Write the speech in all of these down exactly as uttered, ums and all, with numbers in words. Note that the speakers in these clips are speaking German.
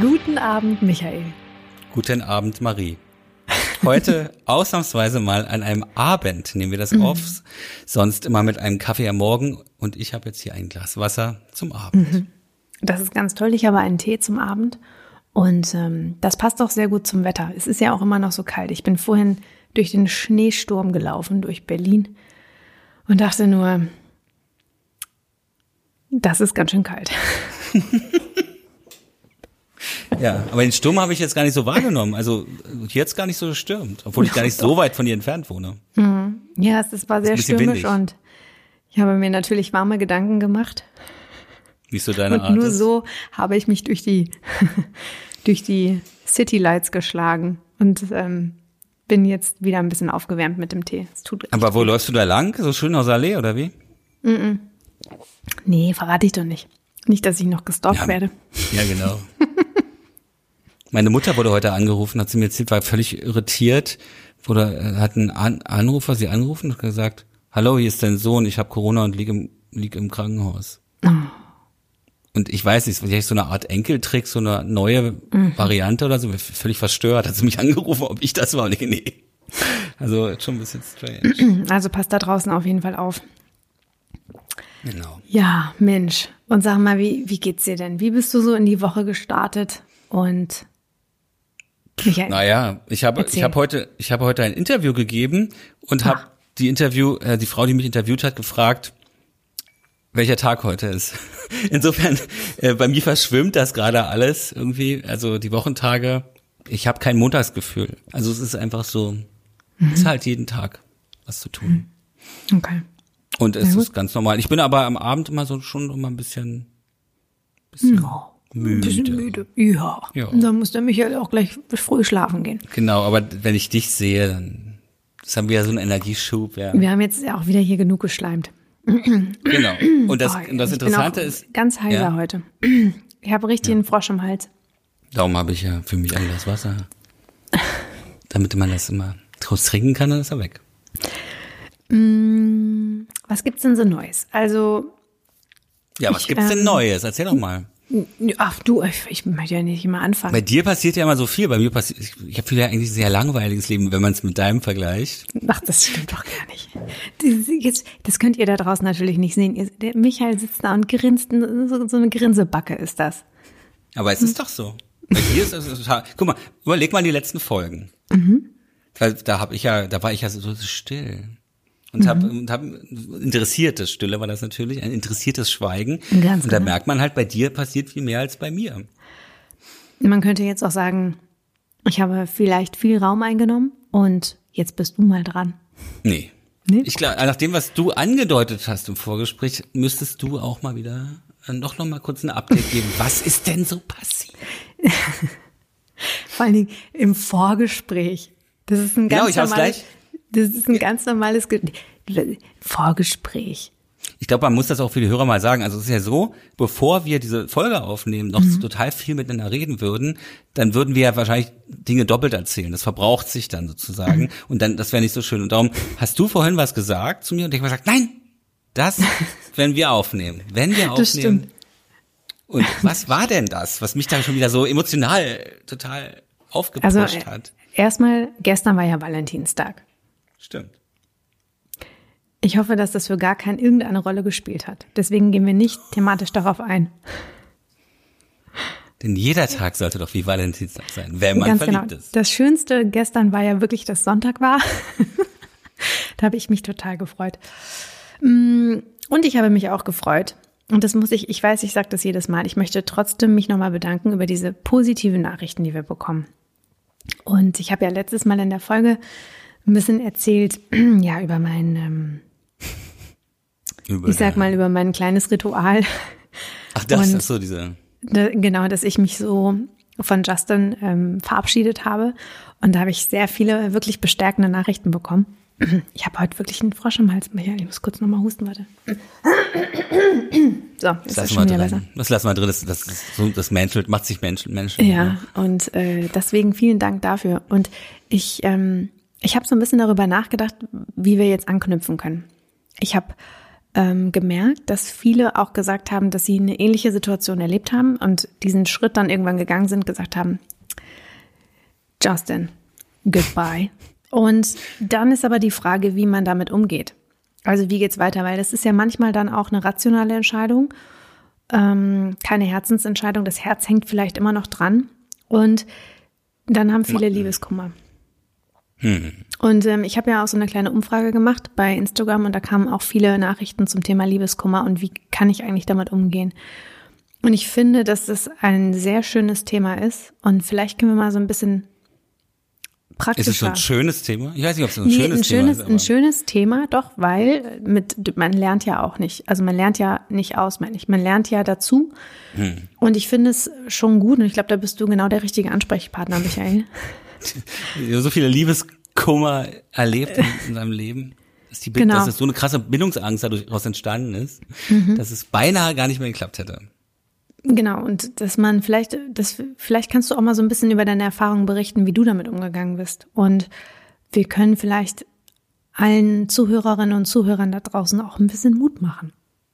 Guten Abend, Michael. Guten Abend, Marie. Heute ausnahmsweise mal an einem Abend nehmen wir das auf, mhm. sonst immer mit einem Kaffee am Morgen und ich habe jetzt hier ein Glas Wasser zum Abend. Mhm. Das ist ganz toll, ich habe einen Tee zum Abend und ähm, das passt auch sehr gut zum Wetter. Es ist ja auch immer noch so kalt. Ich bin vorhin durch den Schneesturm gelaufen, durch Berlin und dachte nur, das ist ganz schön kalt. Ja, aber den Sturm habe ich jetzt gar nicht so wahrgenommen. Also jetzt gar nicht so gestürmt, obwohl ich gar nicht so weit von dir entfernt wohne. Mhm. Ja, es, es war sehr stürmisch windig. Und ich habe mir natürlich warme Gedanken gemacht. Wie so deine und Art nur ist. So habe ich mich durch die durch die City Lights geschlagen und ähm, bin jetzt wieder ein bisschen aufgewärmt mit dem Tee. Es tut aber wo gut. läufst du da lang? So Schönhauser Allee oder wie? Mm-mm. Nee, verrate ich doch nicht. Nicht, dass ich noch gestalkt ja, werde. Ja, genau. Meine Mutter wurde heute angerufen, hat sie mir erzählt, war völlig irritiert, wurde, hat einen An- Anrufer sie angerufen und gesagt, hallo, hier ist dein Sohn, ich habe Corona und lieg im, lieg im Krankenhaus. Oh. Und ich weiß nicht, vielleicht so eine Art Enkeltrick, so eine neue mhm. Variante oder so, völlig verstört, hat sie mich angerufen, ob ich das war. Und ich, nee. Also schon ein bisschen strange. Also passt da draußen auf jeden Fall auf. Genau. Ja, Mensch. Und sag mal, wie, wie geht's dir denn? Wie bist du so in die Woche gestartet? Und Michael, naja, ich habe ich habe heute ich habe heute ein Interview gegeben und habe die Interview äh, die Frau, die mich interviewt hat, gefragt, welcher Tag heute ist. Insofern äh, bei mir verschwimmt das gerade alles irgendwie, also die Wochentage. Ich habe kein Montagsgefühl. Also es ist einfach so, mhm. es ist halt jeden Tag was zu tun. Okay. Und es ist ganz normal. Ich bin aber am Abend immer so schon immer ein bisschen, bisschen oh. Müde. Ein bisschen müde. Ja. ja. Und dann muss der Michael auch gleich früh schlafen gehen. Genau, aber wenn ich dich sehe, dann das haben wir ja so einen Energieschub. Ja. Wir haben jetzt ja auch wieder hier genug geschleimt. Genau. Und das, oh, und das Interessante ist. Ganz heiser ja. heute. Ich habe richtig ja. einen Frosch im Hals. Darum habe ich ja für mich ein Glas Wasser. Damit man das immer draus trinken kann, dann ist er weg. Was gibt's denn so Neues? Also. Ja, was ich, gibt's denn ähm, Neues? Erzähl doch mal. Ach du, ich, ich möchte ja nicht immer anfangen. Bei dir passiert ja immer so viel. Bei mir passiert, ich, ich habe ja eigentlich ein sehr langweiliges Leben, wenn man es mit deinem vergleicht. Ach, das stimmt doch gar nicht. Das, jetzt, das könnt ihr da draußen natürlich nicht sehen. Ihr, der Michael sitzt da und grinst, so, so eine Grinsebacke ist das. Aber es ist doch so. Bei dir ist das total. Guck mal, überleg mal die letzten Folgen. Mhm. Weil da habe ich ja, da war ich ja so, so still. Und mhm. habe hab interessiertes Stille war das natürlich, ein interessiertes Schweigen. Ganz und da genau. merkt man halt, bei dir passiert viel mehr als bei mir. Man könnte jetzt auch sagen, ich habe vielleicht viel Raum eingenommen und jetzt bist du mal dran. Nee. nee? Ich glaube, nach dem, was du angedeutet hast im Vorgespräch, müsstest du auch mal wieder noch, noch mal kurz ein Update geben. Was ist denn so passiert? Vor allen Dingen im Vorgespräch. Das ist ein ganz genau, ich hab's normales... gleich. Das ist ein ganz normales Ge- Vorgespräch. Ich glaube, man muss das auch für die Hörer mal sagen. Also es ist ja so, bevor wir diese Folge aufnehmen, noch mhm. total viel miteinander reden würden, dann würden wir ja wahrscheinlich Dinge doppelt erzählen. Das verbraucht sich dann sozusagen. Mhm. Und dann, das wäre nicht so schön. Und darum hast du vorhin was gesagt zu mir und ich habe gesagt, nein, das, wenn wir aufnehmen. Wenn wir aufnehmen. Das stimmt. Und was war denn das, was mich da schon wieder so emotional total aufgepusht also, hat? Erstmal, gestern war ja Valentinstag. Stimmt. Ich hoffe, dass das für gar keinen irgendeine Rolle gespielt hat. Deswegen gehen wir nicht thematisch darauf ein. Denn jeder Tag sollte doch wie Valentinstag sein, wenn man Ganz verliebt genau. ist. Das Schönste gestern war ja wirklich, dass Sonntag war. Da habe ich mich total gefreut. Und ich habe mich auch gefreut. Und das muss ich, ich weiß, ich sage das jedes Mal, ich möchte trotzdem mich nochmal bedanken über diese positiven Nachrichten, die wir bekommen. Und ich habe ja letztes Mal in der Folge ein bisschen erzählt, ja, über mein, ähm, über ich sag mal, über mein kleines Ritual. Ach, das ist so diese. Da, genau, dass ich mich so von Justin ähm, verabschiedet habe. Und da habe ich sehr viele wirklich bestärkende Nachrichten bekommen. Ich habe heute wirklich einen Frosch im Hals. Ich muss kurz nochmal husten, warte. So, das ist schon wieder besser. Das lassen wir drin, das, das, das, das menschelt, macht sich Menschen. Menschen ja, ja, und äh, deswegen vielen Dank dafür. Und ich, ähm, ich habe so ein bisschen darüber nachgedacht, wie wir jetzt anknüpfen können. Ich habe ähm, gemerkt, dass viele auch gesagt haben, dass sie eine ähnliche Situation erlebt haben und diesen Schritt dann irgendwann gegangen sind, gesagt haben, Justin, goodbye. Und dann ist aber die Frage, wie man damit umgeht. Also wie geht's weiter? Weil das ist ja manchmal dann auch eine rationale Entscheidung, ähm, keine Herzensentscheidung. Das Herz hängt vielleicht immer noch dran. Und dann haben viele Liebeskummer. Hm. Und ähm, ich habe ja auch so eine kleine Umfrage gemacht bei Instagram und da kamen auch viele Nachrichten zum Thema Liebeskummer und wie kann ich eigentlich damit umgehen. Und ich finde, dass das ein sehr schönes Thema ist und vielleicht können wir mal so ein bisschen praktischer. Ist es so ein schönes Thema? Ich weiß nicht, ob es so ein nee, schönes ein Thema schönes, ist. Ein schönes Thema, doch, weil mit man lernt ja auch nicht, also man lernt ja nicht auswendig, man lernt ja dazu. Hm. Und ich finde es schon gut und ich glaube, da bist du genau der richtige Ansprechpartner, Michael. So viele Liebeskummer erlebt in, in seinem Leben, dass, die, genau. dass es so eine krasse Bindungsangst daraus entstanden ist, mhm. dass es beinahe gar nicht mehr geklappt hätte. Genau, und dass man vielleicht, das, vielleicht kannst du auch mal so ein bisschen über deine Erfahrungen berichten, wie du damit umgegangen bist. Und wir können vielleicht allen Zuhörerinnen und Zuhörern da draußen auch ein bisschen Mut machen.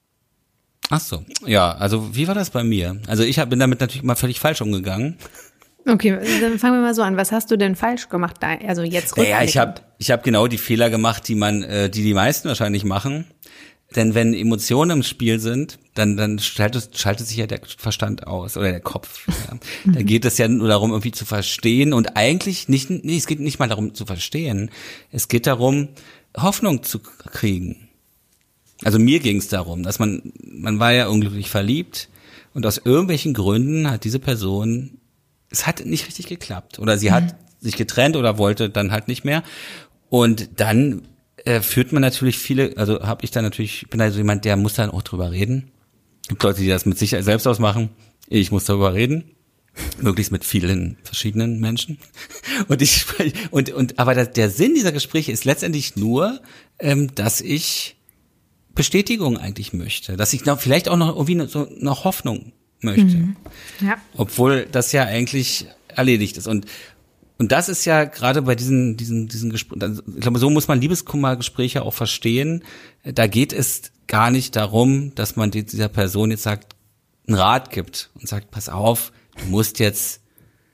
Ach so, ja, also wie war das bei mir? Also ich hab, bin damit natürlich mal völlig falsch umgegangen. Okay, dann fangen wir mal so an. Was hast du denn falsch gemacht? Also jetzt rückblickend. Ja, ich habe ich hab genau die Fehler gemacht, die man, äh, die die meisten wahrscheinlich machen. Denn wenn Emotionen im Spiel sind, dann dann schaltet, schaltet sich ja der Verstand aus oder der Kopf. Ja. Mhm. Da geht es ja nur darum, irgendwie zu verstehen und eigentlich nicht, nee, es geht nicht mal darum zu verstehen. Es geht darum, Hoffnung zu kriegen. Also mir ging es darum, dass man, man war ja unglücklich verliebt und aus irgendwelchen Gründen hat diese Person, es hat nicht richtig geklappt oder sie mhm. hat sich getrennt oder wollte dann halt nicht mehr und dann äh, führt man natürlich viele, also habe ich dann natürlich, bin also jemand, der muss dann auch drüber reden. Es gibt Leute, die das mit sich selbst ausmachen. Ich muss darüber reden, möglichst mit vielen verschiedenen Menschen. Und ich und und aber der, der Sinn dieser Gespräche ist letztendlich nur, ähm, dass ich Bestätigung eigentlich möchte, dass ich noch, vielleicht auch noch irgendwie so noch Hoffnung möchte. Mhm. Ja. Obwohl das ja eigentlich erledigt ist. Und und das ist ja gerade bei diesen diesen diesen Gesprächen, ich glaube, so muss man Liebeskummergespräche auch verstehen. Da geht es gar nicht darum, dass man dieser Person jetzt sagt, einen Rat gibt und sagt, pass auf, du musst jetzt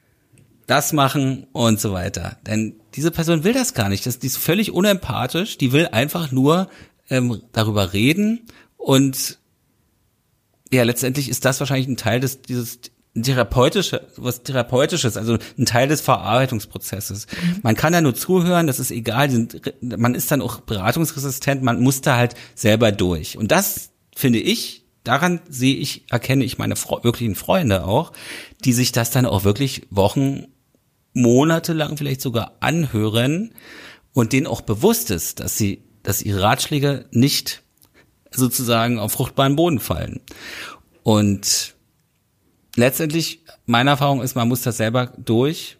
das machen und so weiter. Denn diese Person will das gar nicht. Das, die ist völlig unempathisch. Die will einfach nur ähm, darüber reden und ja, letztendlich ist das wahrscheinlich ein Teil des dieses therapeutische, was therapeutisches, also ein Teil des Verarbeitungsprozesses. Mhm. Man kann da nur zuhören, das ist egal, man ist dann auch beratungsresistent, man muss da halt selber durch. Und das finde ich, daran sehe ich, erkenne ich meine Fre- wirklichen Freunde auch, die sich das dann auch wirklich Wochen, Monate lang vielleicht sogar anhören und denen auch bewusst ist, dass sie, dass ihre Ratschläge nicht sozusagen auf fruchtbaren Boden fallen. Und letztendlich, meine Erfahrung ist, man muss das selber durch.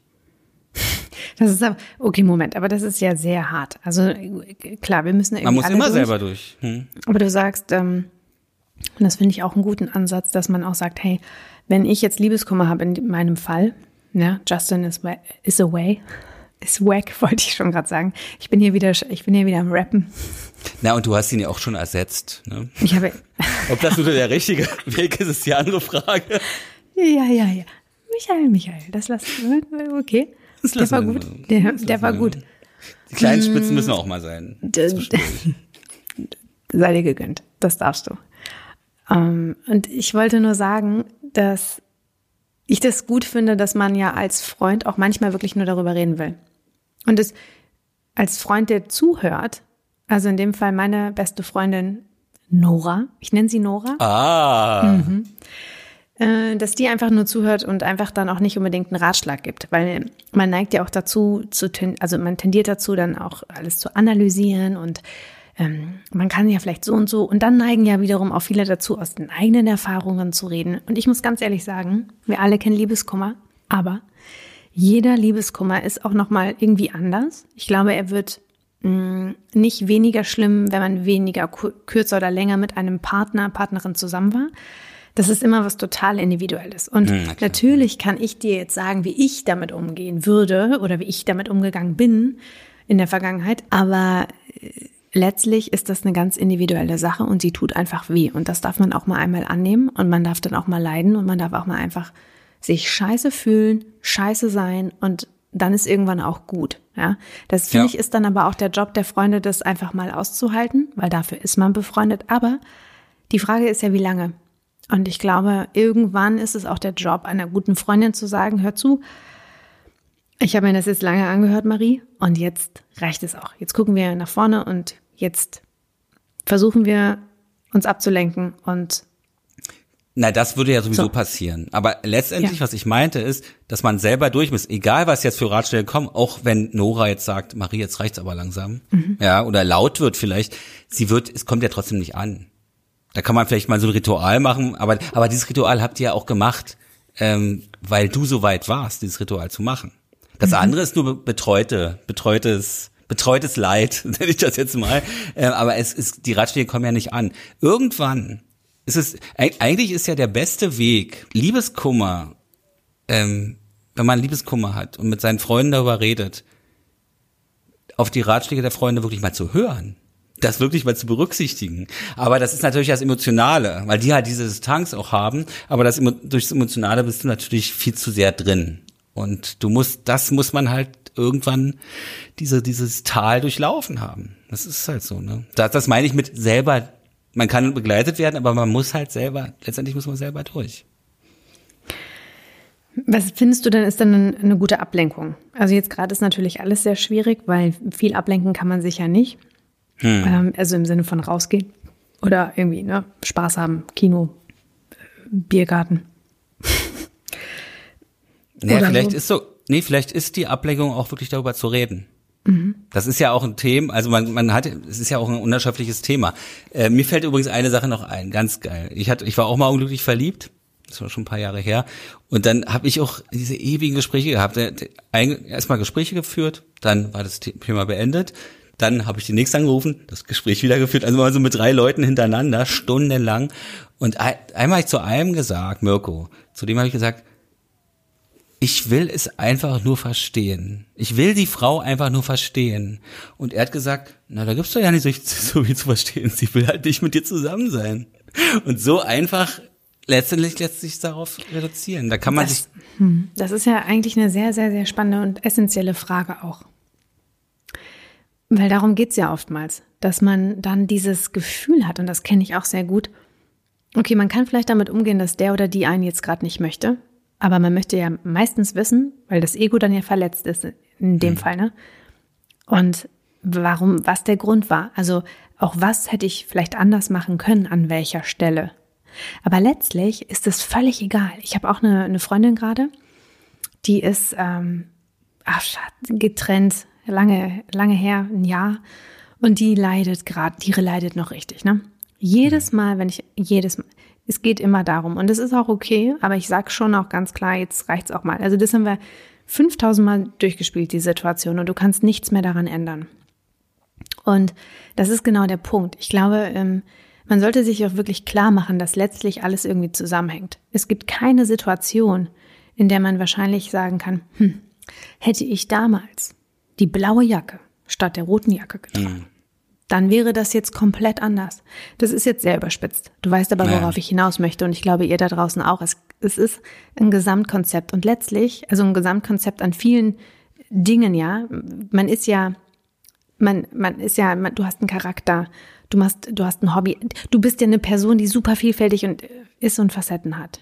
Das ist aber, okay, Moment, aber das ist ja sehr hart. Also klar, wir müssen irgendwie Man muss alle immer durch. selber durch. Hm. Aber du sagst, ähm, und das finde ich auch einen guten Ansatz, dass man auch sagt, hey, wenn ich jetzt Liebeskummer habe in meinem Fall, ja, Justin is, is away, is wack, wollte ich schon gerade sagen. Ich bin hier wieder, ich bin hier wieder am Rappen. Na, und du hast ihn ja auch schon ersetzt. Ne? Ich habe. Ob das nur der richtige Weg ist, ist die andere Frage. Ja, ja, ja. Michael, Michael, das lass okay. Das der war gut. Der, der war gut. Die kleinen Spitzen müssen auch mal sein. Sei dir gegönnt. Das darfst du. Um, und ich wollte nur sagen, dass ich das gut finde, dass man ja als Freund auch manchmal wirklich nur darüber reden will. Und es als Freund, der zuhört, also in dem Fall meine beste Freundin Nora, ich nenne sie Nora. Ah. Mhm. Äh, dass die einfach nur zuhört und einfach dann auch nicht unbedingt einen Ratschlag gibt, weil man neigt ja auch dazu, zu ten, also man tendiert dazu, dann auch alles zu analysieren und ähm, man kann ja vielleicht so und so und dann neigen ja wiederum auch viele dazu, aus den eigenen Erfahrungen zu reden. Und ich muss ganz ehrlich sagen, wir alle kennen Liebeskummer, aber jeder Liebeskummer ist auch nochmal irgendwie anders. Ich glaube, er wird mh, nicht weniger schlimm, wenn man weniger kürzer oder länger mit einem Partner, Partnerin zusammen war. Das ist immer was total Individuelles. Und hm, natürlich kann ich dir jetzt sagen, wie ich damit umgehen würde oder wie ich damit umgegangen bin in der Vergangenheit. Aber letztlich ist das eine ganz individuelle Sache und sie tut einfach weh. Und das darf man auch mal einmal annehmen und man darf dann auch mal leiden und man darf auch mal einfach sich scheiße fühlen, scheiße sein und dann ist irgendwann auch gut. Ja, das finde ja. ich ist dann aber auch der Job der Freunde, das einfach mal auszuhalten, weil dafür ist man befreundet. Aber die Frage ist ja, wie lange? Und ich glaube, irgendwann ist es auch der Job einer guten Freundin zu sagen, hör zu, ich habe mir das jetzt lange angehört, Marie, und jetzt reicht es auch. Jetzt gucken wir nach vorne und jetzt versuchen wir uns abzulenken und Na, das würde ja sowieso so. passieren. Aber letztendlich, ja. was ich meinte, ist, dass man selber durch muss, egal was jetzt für Ratschläge kommen, auch wenn Nora jetzt sagt, Marie, jetzt reicht's aber langsam, mhm. ja, oder laut wird vielleicht, sie wird, es kommt ja trotzdem nicht an. Da kann man vielleicht mal so ein Ritual machen, aber aber dieses Ritual habt ihr ja auch gemacht, ähm, weil du so weit warst, dieses Ritual zu machen. Das mhm. andere ist nur betreute, betreutes, betreutes Leid, nenne ich das jetzt mal. Ähm, aber es ist, die Ratschläge kommen ja nicht an. Irgendwann ist es, eigentlich ist ja der beste Weg, Liebeskummer, ähm, wenn man Liebeskummer hat und mit seinen Freunden darüber redet, auf die Ratschläge der Freunde wirklich mal zu hören. Das wirklich mal zu berücksichtigen. Aber das ist natürlich das Emotionale, weil die halt diese Distanz auch haben. Aber das durch das Emotionale bist du natürlich viel zu sehr drin. Und du musst, das muss man halt irgendwann diese, dieses Tal durchlaufen haben. Das ist halt so, ne? Das, das meine ich mit selber, man kann begleitet werden, aber man muss halt selber, letztendlich muss man selber durch. Was findest du denn ist dann eine gute Ablenkung? Also jetzt gerade ist natürlich alles sehr schwierig, weil viel ablenken kann man sich ja nicht. Hm. Ähm, also im Sinne von rausgehen oder irgendwie, ne, Spaß haben, Kino, Biergarten. Nee, vielleicht so. ist so, nee, vielleicht ist die Ablenkung auch wirklich darüber zu reden. Mhm. Das ist ja auch ein Thema, also man, man hat, es ist ja auch ein unerschöpfliches Thema. Äh, mir fällt übrigens eine Sache noch ein, ganz geil. Ich hatte, ich war auch mal unglücklich verliebt. Das war schon ein paar Jahre her. Und dann habe ich auch diese ewigen Gespräche gehabt. Erstmal Gespräche geführt, dann war das Thema beendet. Dann habe ich den nächsten angerufen, das Gespräch wieder geführt. Also mal so mit drei Leuten hintereinander, stundenlang. Und einmal habe ich zu einem gesagt, Mirko, zu dem habe ich gesagt, ich will es einfach nur verstehen. Ich will die Frau einfach nur verstehen. Und er hat gesagt, na, da gibt's doch ja nicht so, so viel zu verstehen. Sie will halt nicht mit dir zusammen sein. Und so einfach letztendlich lässt sich darauf reduzieren. Da kann man das, sich. Hm, das ist ja eigentlich eine sehr, sehr, sehr spannende und essentielle Frage auch. Weil darum geht's ja oftmals, dass man dann dieses Gefühl hat, und das kenne ich auch sehr gut. Okay, man kann vielleicht damit umgehen, dass der oder die einen jetzt gerade nicht möchte. Aber man möchte ja meistens wissen, weil das Ego dann ja verletzt ist, in dem mhm. Fall, ne? Und warum, was der Grund war. Also auch was hätte ich vielleicht anders machen können, an welcher Stelle. Aber letztlich ist es völlig egal. Ich habe auch eine, eine Freundin gerade, die ist ähm, ach, getrennt, lange, lange her, ein Jahr. Und die leidet gerade, die leidet noch richtig, ne? Jedes Mal, wenn ich, jedes Mal, es geht immer darum. Und es ist auch okay, aber ich sage schon auch ganz klar, jetzt reicht's auch mal. Also das haben wir fünftausend Mal durchgespielt, die Situation, und du kannst nichts mehr daran ändern. Und das ist genau der Punkt. Ich glaube, man sollte sich auch wirklich klar machen, dass letztlich alles irgendwie zusammenhängt. Es gibt keine Situation, in der man wahrscheinlich sagen kann, hm, hätte ich damals die blaue Jacke statt der roten Jacke getragen, mhm. dann wäre das jetzt komplett anders. Das ist jetzt sehr überspitzt. Du weißt aber, worauf ja. ich hinaus möchte, und ich glaube, ihr da draußen auch. Es, es ist ein Gesamtkonzept und letztlich, also ein Gesamtkonzept an vielen Dingen, ja. Man ist ja, man, man ist ja, man, du hast einen Charakter, du machst, du hast ein Hobby. Du bist ja eine Person, die super vielfältig und ist und Facetten hat.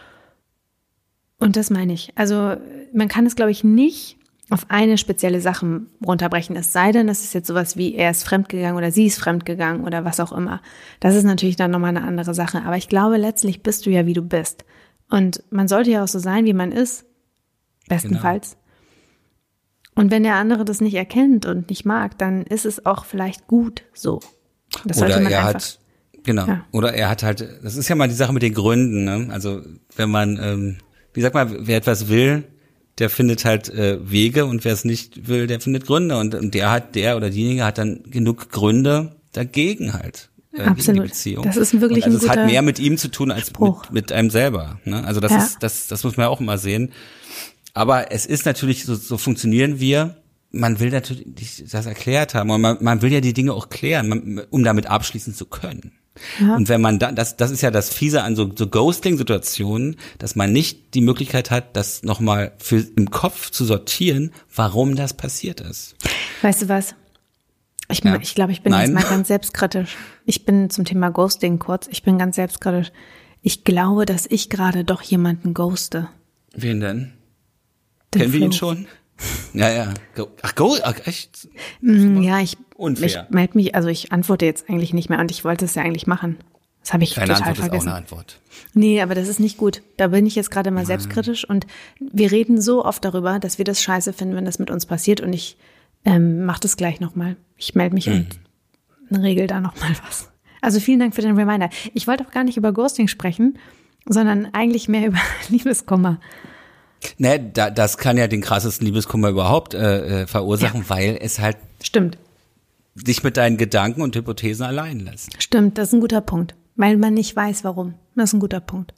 Und das meine ich. Also man kann es, glaube ich, nicht auf eine spezielle Sache runterbrechen. Es sei denn, es ist jetzt sowas wie, er ist fremdgegangen oder sie ist fremdgegangen oder was auch immer. Das ist natürlich dann nochmal eine andere Sache. Aber ich glaube, letztlich bist du ja, wie du bist. Und man sollte ja auch so sein, wie man ist. Bestenfalls. Genau. Und wenn der andere das nicht erkennt und nicht mag, dann ist es auch vielleicht gut so. Das oder sollte man er einfach, hat, genau. Ja. Oder er hat halt, das ist ja mal die Sache mit den Gründen, ne? Also, wenn man, ähm, wie sagt man, wer etwas will, der findet halt äh, Wege, und wer es nicht will, der findet Gründe, und, und der hat, der oder diejenige hat dann genug Gründe dagegen halt. Äh, Absolut. Gegen die Beziehung. Das ist wirklich und also ein guter es hat mehr mit ihm zu tun als mit, mit einem selber. Ne? Also das ja. ist, das, das muss man ja auch immer sehen. Aber es ist natürlich, so, so funktionieren wir. man will natürlich das erklärt haben und man, man will ja die Dinge auch klären, man, um damit abschließen zu können. Ja. Und wenn man da, das, das ist ja das Fiese an so, so Ghosting-Situationen, dass man nicht die Möglichkeit hat, das nochmal für im Kopf zu sortieren, warum das passiert ist. Weißt du was? Ich, ja. ich glaube, ich bin Nein. jetzt mal ganz selbstkritisch. Ich bin zum Thema Ghosting kurz. Ich bin ganz selbstkritisch. Ich glaube, dass ich gerade doch jemanden ghoste. Wen denn? Den Kennen wir Flo. ihn schon? Ja, ja. Ach, go, ach, echt? Ja, ich, Unfair. ich melde mich, also ich antworte jetzt eigentlich nicht mehr und ich wollte es ja eigentlich machen. Das habe ich Keine total Antwort vergessen. ist auch eine Antwort. Nee, aber das ist nicht gut. Da bin ich jetzt gerade mal selbstkritisch und wir reden so oft darüber, dass wir das scheiße finden, wenn das mit uns passiert und ich ähm, mache das gleich nochmal. Ich melde mich Mhm. und regel da nochmal was. Also vielen Dank für den Reminder. Ich wollte auch gar nicht über Ghosting sprechen, sondern eigentlich mehr über Liebeskummer. Ne, da, das kann ja den krassesten Liebeskummer überhaupt äh, äh, verursachen, ja. weil es halt Stimmt. dich mit deinen Gedanken und Hypothesen allein lässt. Stimmt, das ist ein guter Punkt. Weil man nicht weiß, warum. Das ist ein guter Punkt.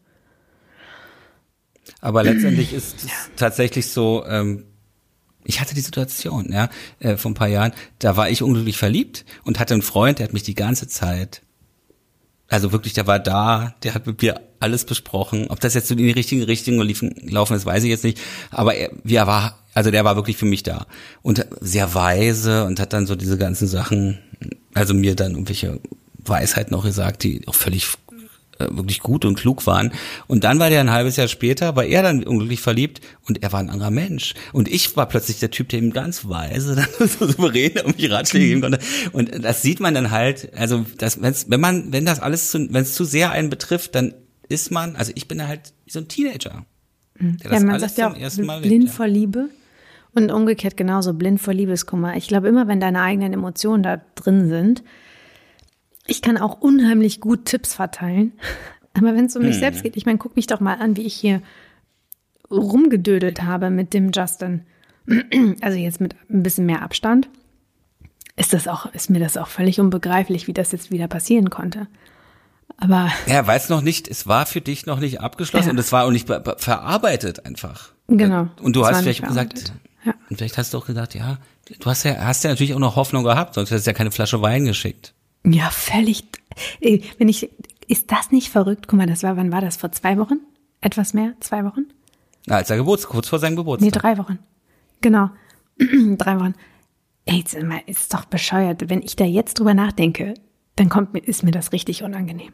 Aber letztendlich ist es ja. tatsächlich so, ähm, ich hatte die Situation, ja, äh, vor ein paar Jahren, da war ich unglücklich verliebt und hatte einen Freund, der hat mich die ganze Zeit, also wirklich, der war da, der hat mit mir alles besprochen. Ob das jetzt so in die richtige Richtung gelaufen ist, weiß ich jetzt nicht. Aber er, wie er war, also der war wirklich für mich da. Und sehr weise und hat dann so diese ganzen Sachen, also mir dann irgendwelche Weisheiten auch gesagt, die auch völlig äh, wirklich gut und klug waren. Und dann war der ein halbes Jahr später, war er dann unglücklich verliebt und er war ein anderer Mensch. Und ich war plötzlich der Typ, der ihm ganz weise, dann so souverän um mich Ratschläge geben konnte. Und das sieht man dann halt, also das, wenn's, wenn man, wenn das alles zu, wenn es zu sehr einen betrifft, dann ist man, also ich bin da halt so ein Teenager. Der ja, man sagt ja auch blind lebt, ja. vor Liebe und umgekehrt genauso, blind vor Liebeskummer. Ich glaube immer, wenn deine eigenen Emotionen da drin sind, ich kann auch unheimlich gut Tipps verteilen, aber wenn es um mich hm. selbst geht, ich meine, guck mich doch mal an, wie ich hier rumgedödelt habe mit dem Justin. Also jetzt mit ein bisschen mehr Abstand, ist das auch, ist mir das auch völlig unbegreiflich, wie das jetzt wieder passieren konnte. Aber ja, weil es noch nicht, es war für dich noch nicht abgeschlossen ja. und es war auch nicht be- be- verarbeitet einfach. Genau. Und du hast vielleicht gesagt, ja. und vielleicht hast du auch gesagt, ja, du hast ja, hast ja natürlich auch noch Hoffnung gehabt, sonst hättest du ja keine Flasche Wein geschickt. Ja, völlig. Wenn ich, ist das nicht verrückt? Guck mal, das war, wann war das? Vor zwei Wochen? Etwas mehr? Zwei Wochen? Na, als er Geburtstag, kurz vor seinem Geburtstag. Nee, drei Wochen. Genau. drei Wochen. Ey, ist doch bescheuert. Wenn ich da jetzt drüber nachdenke, dann kommt mir, ist mir das richtig unangenehm.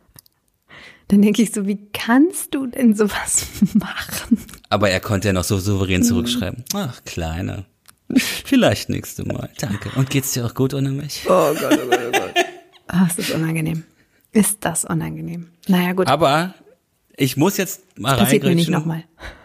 Dann denke ich so, wie kannst du denn sowas machen? Aber er konnte ja noch so souverän zurückschreiben. Ach, Kleine. Vielleicht nächste Mal. Danke. Und geht's dir auch gut ohne mich? Oh Gott, oh Gott, oh Gott. Oh, ist das unangenehm. Ist das unangenehm. Naja, gut. Aber ich muss jetzt mal reingrätschen. Passiert mir nicht nochmal.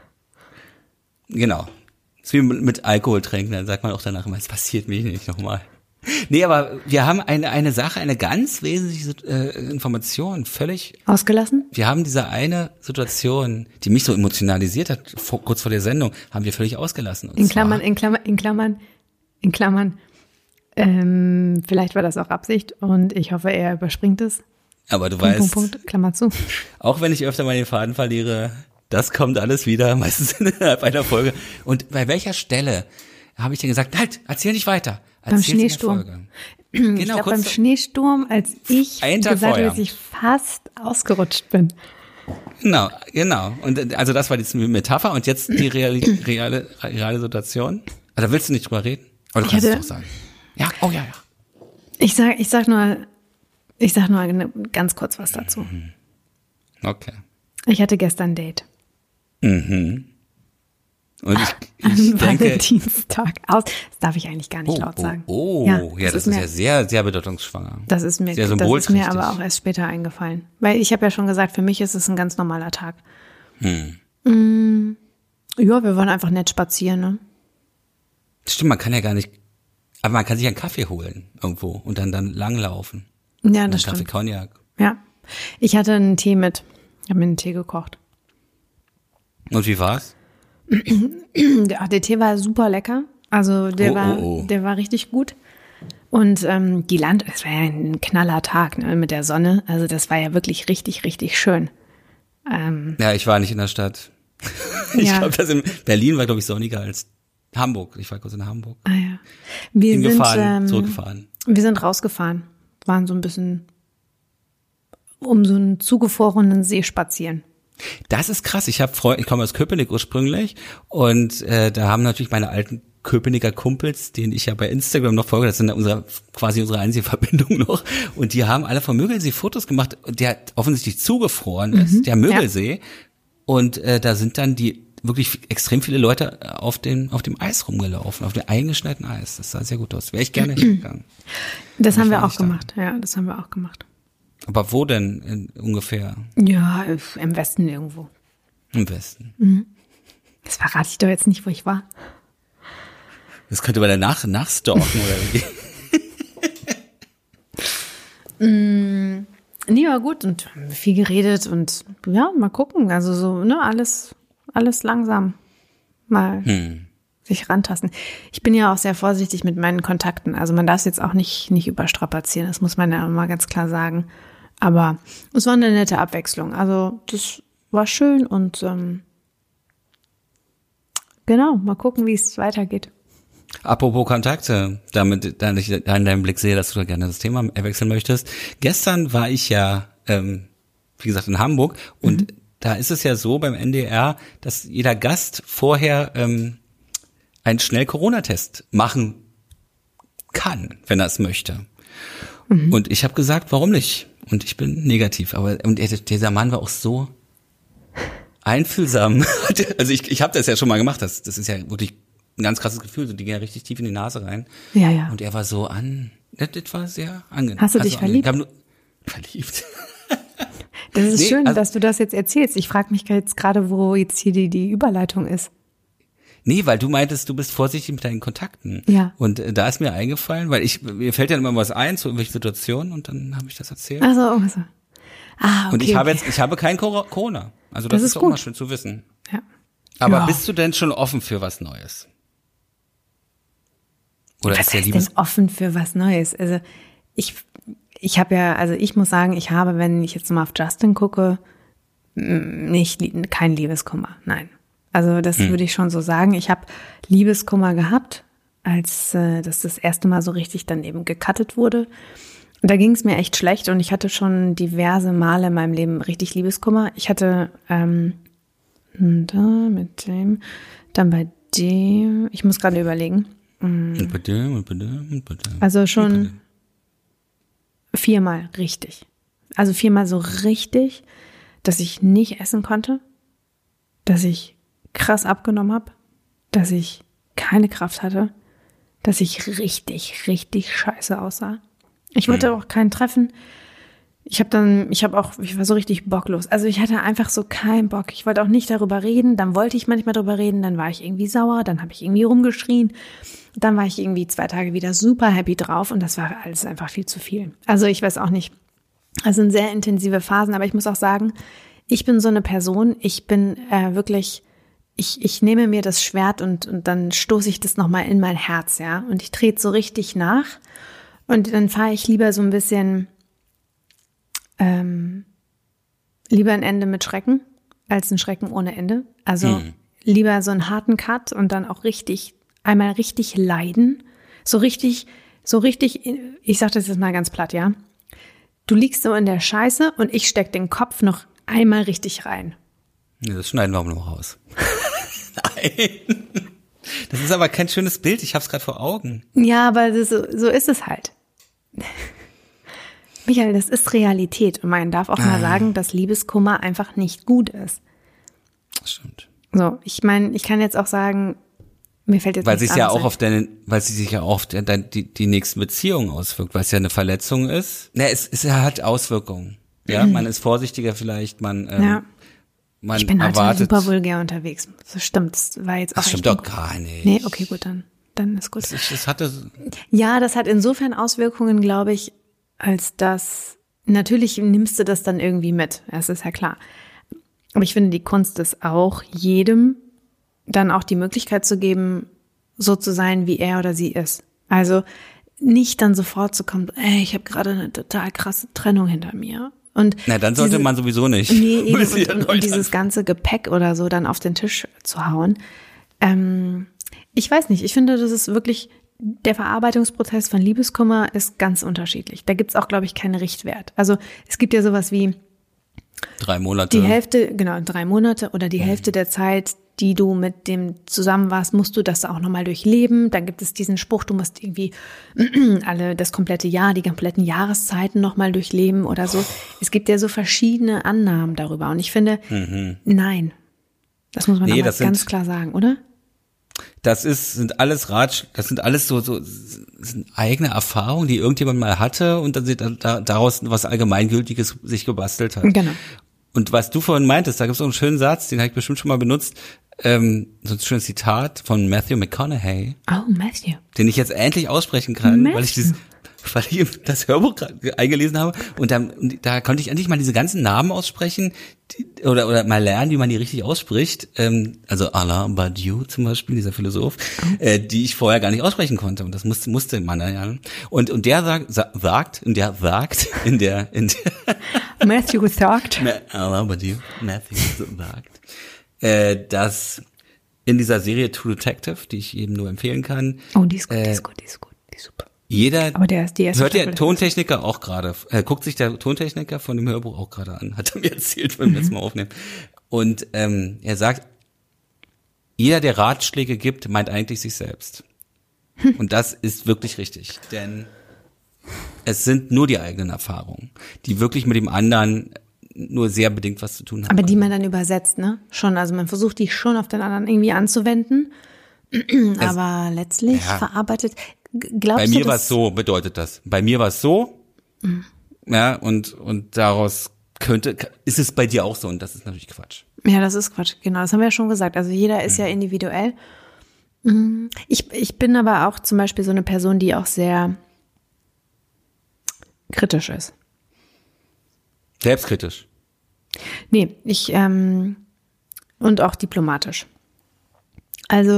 Genau. Das ist wie mit Alkohol trinken. Dann sagt man auch danach immer, es passiert mir nicht nochmal. Nee, aber wir haben eine eine Sache, eine ganz wesentliche äh, Information, völlig ausgelassen. Wir haben diese eine Situation, die mich so emotionalisiert hat, vor, kurz vor der Sendung, haben wir völlig ausgelassen. Und in Klammern, in Klammern, in Klammern, in Klammern. Ähm, vielleicht war das auch Absicht und ich hoffe, er überspringt es. Aber du Punkt, weißt, Punkt, Punkt, Klammer zu. Auch wenn ich öfter mal den Faden verliere, das kommt alles wieder, meistens innerhalb einer Folge. Und bei welcher Stelle habe ich dir gesagt, halt, erzähl nicht weiter. Beim Schneesturm. Ich genau, glaube, beim Schneesturm, als ich gesagt habe, dass ich fast ausgerutscht bin. Genau, genau. Und also das war die Metapher und jetzt die reale, reale, reale Situation. Also willst du nicht drüber reden? Oder du kannst es doch sagen. Ja, oh ja, ja. Ich sag, ich sag nur, ich sag nur ganz kurz was dazu. Okay. Ich hatte gestern ein Date. Mhm. Und ich, ich Am denke, Valentinstag aus. Das darf ich eigentlich gar nicht oh, laut sagen. Oh, oh. Ja, ja, das ist, ist ja sehr, sehr bedeutungsschwanger. Das ist mir, sehr das ist mir aber auch erst später eingefallen. Weil ich habe ja schon gesagt, für mich ist es ein ganz normaler Tag. Hm. Mm, ja, wir wollen einfach nett spazieren, ne? Stimmt, man kann ja gar nicht, aber man kann sich einen Kaffee holen irgendwo und dann, dann langlaufen. Ja, das stimmt. Kaffee Cognac. Ja. Ich hatte einen Tee mit. Ich habe mir einen Tee gekocht. Und wie war's? Der, der Tee war super lecker. Also der oh, war, oh, oh. der war richtig gut. Und ähm, die Land, es war ja ein knaller Tag, ne, mit der Sonne. Also das war ja wirklich richtig, richtig schön. Ähm, ja, ich war nicht in der Stadt. Ich ja. glaube, das in Berlin war, glaube ich, sonniger als Hamburg. Ich war kurz in Hamburg. Ah ja. Wir Hingefahren, sind ähm, zurückgefahren. Wir sind rausgefahren. Waren so ein bisschen um so einen zugefrorenen See spazieren. Das ist krass. Ich habe Freunde, ich komme aus Köpenick ursprünglich und äh, da haben natürlich meine alten Köpenicker Kumpels, denen ich ja bei Instagram noch folge, das sind unsere, quasi unsere einzige Verbindung noch, und die haben alle vom Mögelsee Fotos gemacht, der offensichtlich zugefroren ist, mhm, der Mögelsee, ja. Und äh, da sind dann die wirklich extrem viele Leute auf dem auf dem Eis rumgelaufen, auf dem eingeschneiten Eis. Das sah sehr gut aus. Wäre ich gerne hingegangen. Das haben wir auch gemacht, da. ja, das haben wir auch gemacht. Aber wo denn in, ungefähr? Ja, im Westen irgendwo. Im Westen. Mhm. Das verrate ich doch jetzt nicht, wo ich war. Das könnte man danach nachstalken oder wie? mm, nee, war gut und viel geredet und ja, mal gucken. Also so, ne, alles, alles langsam mal hm. sich rantasten. Ich bin ja auch sehr vorsichtig mit meinen Kontakten. Also man darf es jetzt auch nicht, nicht überstrapazieren. Das muss man ja mal ganz klar sagen. Aber es war eine nette Abwechslung. Also das war schön und ähm, genau, mal gucken, wie es weitergeht. Apropos Kontakte, damit da ich an deinem Blick sehe, dass du da gerne das Thema wechseln möchtest. Gestern war ich ja, ähm, wie gesagt, in Hamburg und mhm. da ist es ja so beim N D R, dass jeder Gast vorher ähm, einen Schnell-Corona-Test machen kann, wenn er es möchte. Mhm. Und ich habe gesagt, warum nicht? Und ich bin negativ. Aber und dieser Mann war auch so einfühlsam. Also ich, ich habe das ja schon mal gemacht. Das, das ist ja wirklich ein ganz krasses Gefühl, so die gehen ja richtig tief in die Nase rein. Ja, ja. Und er war so an, das, das war sehr angenehm. Hast du dich also verliebt? Nur, verliebt. Das ist nee, schön, also, dass du das jetzt erzählst. Ich frage mich jetzt gerade, wo jetzt hier die, die Überleitung ist. Nee, weil du meintest, du bist vorsichtig mit deinen Kontakten. Ja. Und äh, da ist mir eingefallen, weil ich, mir fällt ja immer was ein zu irgendwelchen Situationen und dann habe ich das erzählt. Also, also. Ah, okay. Und ich habe okay. jetzt, ich habe kein Corona. Also das, das ist, ist auch mal schön zu wissen. Ja. Aber ja. bist du denn schon offen für was Neues? Oder was ist der heißt Liebes- denn offen für was Neues? Also ich, ich habe ja, also ich muss sagen, ich habe, wenn ich jetzt mal auf Justin gucke, nicht kein Liebeskummer. Nein. Also das hm. würde ich schon so sagen. Ich habe Liebeskummer gehabt, als äh, das das erste Mal so richtig dann eben gecuttet wurde. Und da ging es mir echt schlecht und ich hatte schon diverse Male in meinem Leben richtig Liebeskummer. Ich hatte ähm, da mit dem, dann bei dem, ich muss gerade überlegen. Und bei dem, und bei dem, und bei dem. Also schon viermal richtig. Also viermal so richtig, dass ich nicht essen konnte, dass ich krass abgenommen habe, dass ich keine Kraft hatte, dass ich richtig, richtig scheiße aussah. Ich wollte mhm. auch keinen treffen. Ich habe dann, ich habe auch, ich war so richtig bocklos. Also ich hatte einfach so keinen Bock. Ich wollte auch nicht darüber reden. Dann wollte ich manchmal darüber reden. Dann war ich irgendwie sauer. Dann habe ich irgendwie rumgeschrien. Dann war ich irgendwie zwei Tage wieder super happy drauf. Und das war alles einfach viel zu viel. Also ich weiß auch nicht. Das sind sehr intensive Phasen. Aber ich muss auch sagen, ich bin so eine Person. Ich bin äh, wirklich, ich ich nehme mir das Schwert und und dann stoße ich das nochmal in mein Herz, ja. Und ich trete so richtig nach. Und dann fahre ich lieber so ein bisschen Ähm, lieber ein Ende mit Schrecken als ein Schrecken ohne Ende. Also mhm. lieber so einen harten Cut und dann auch richtig, einmal richtig leiden. So richtig, so richtig, ich sag das jetzt mal ganz platt, ja. Du liegst so in der Scheiße und ich steck den Kopf noch einmal richtig rein. Ja, das schneiden wir auch noch raus. Nein. Das ist aber kein schönes Bild, ich hab's gerade vor Augen. Ja, aber das, so, so ist es halt. Michael, das ist Realität und man darf auch ah. mal sagen, dass Liebeskummer einfach nicht gut ist. Das stimmt. So, ich meine, ich kann jetzt auch sagen, mir fällt jetzt weil sich ja auch ein. auf deine, weil sie sich ja auch auf deine, die die nächsten Beziehungen auswirkt, weil es ja eine Verletzung ist. Ne, es es hat Auswirkungen. Ja, mhm. man ist vorsichtiger vielleicht, man ähm, ja. man ich bin heute erwartet, super vulgär unterwegs. Das stimmt, das war jetzt auch. Das stimmt doch gar nicht. Nee, okay, gut, dann dann ist gut. Das, das hatte. Ja, das hat insofern Auswirkungen, glaube ich, als dass, natürlich nimmst du das dann irgendwie mit, das ist ja klar. Aber ich finde, die Kunst ist auch, jedem dann auch die Möglichkeit zu geben, so zu sein, wie er oder sie ist. Also nicht dann sofort zu kommen, ey, ich habe gerade eine total krasse Trennung hinter mir. Und na, dann sollte diese, man sowieso nicht. Nee, eben, und, und, und dieses ganze Gepäck oder so dann auf den Tisch zu hauen. Ähm, Ich weiß nicht, ich finde, das ist wirklich, der Verarbeitungsprozess von Liebeskummer ist ganz unterschiedlich. Da gibt es auch, glaube ich, keinen Richtwert. Also es gibt ja sowas wie drei Monate. Die Hälfte, genau, drei Monate oder die mhm. Hälfte der Zeit, die du mit dem zusammen warst, musst du das auch nochmal durchleben. Dann gibt es diesen Spruch, du musst irgendwie alle das komplette Jahr, die kompletten Jahreszeiten nochmal durchleben oder so. Es gibt ja so verschiedene Annahmen darüber. Und ich finde, mhm. nein, das muss man nee, das ganz sind, klar sagen, oder? Das ist, sind alles Ratsch, das sind alles so, so, sind eigene Erfahrungen, die irgendjemand mal hatte und dann sind da, daraus was Allgemeingültiges sich gebastelt hat. Genau. Und was du vorhin meintest, da gibt es so einen schönen Satz, den habe ich bestimmt schon mal benutzt, ähm, so ein schönes Zitat von Matthew McConaughey. Oh, Matthew. Den ich jetzt endlich aussprechen kann, Matthew. weil ich dieses, weil ich das Hörbuch eingelesen habe und da, und da konnte ich endlich mal diese ganzen Namen aussprechen die, oder oder mal lernen, wie man die richtig ausspricht. Ähm, also Alain Badiou zum Beispiel, dieser Philosoph, oh. äh, die ich vorher gar nicht aussprechen konnte und das musste musste man ja. Und und der sagt sagt und der sagt in der in der Matthew sagt Alain Badiou Matthew sagt, äh, dass in dieser Serie True Detective, die ich jedem nur empfehlen kann. Oh, die ist gut, äh, die ist gut, die ist gut, die ist super. Jeder, aber der ist die erste hört der Tontechniker auch gerade, äh, guckt sich der Tontechniker von dem Hörbuch auch gerade an, hat er mir erzählt, wenn wir jetzt mal aufnehmen. Und ähm, er sagt, jeder, der Ratschläge gibt, meint eigentlich sich selbst. Hm. Und das ist wirklich richtig, denn es sind nur die eigenen Erfahrungen, die wirklich mit dem anderen nur sehr bedingt was zu tun haben. Aber die man dann übersetzt, ne? Schon, also man versucht die schon auf den anderen irgendwie anzuwenden, aber es, letztlich ja. verarbeitet. Glaubst Bei mir du, war es so, bedeutet das. Bei mir war es so, mhm. ja, und, und daraus könnte, ist es bei dir auch so, und das ist natürlich Quatsch. Ja, das ist Quatsch, genau, das haben wir ja schon gesagt. Also jeder ist mhm. ja individuell. Ich, ich bin aber auch zum Beispiel so eine Person, die auch sehr kritisch ist. Selbstkritisch? Nee, ich, ähm, und auch diplomatisch. Also,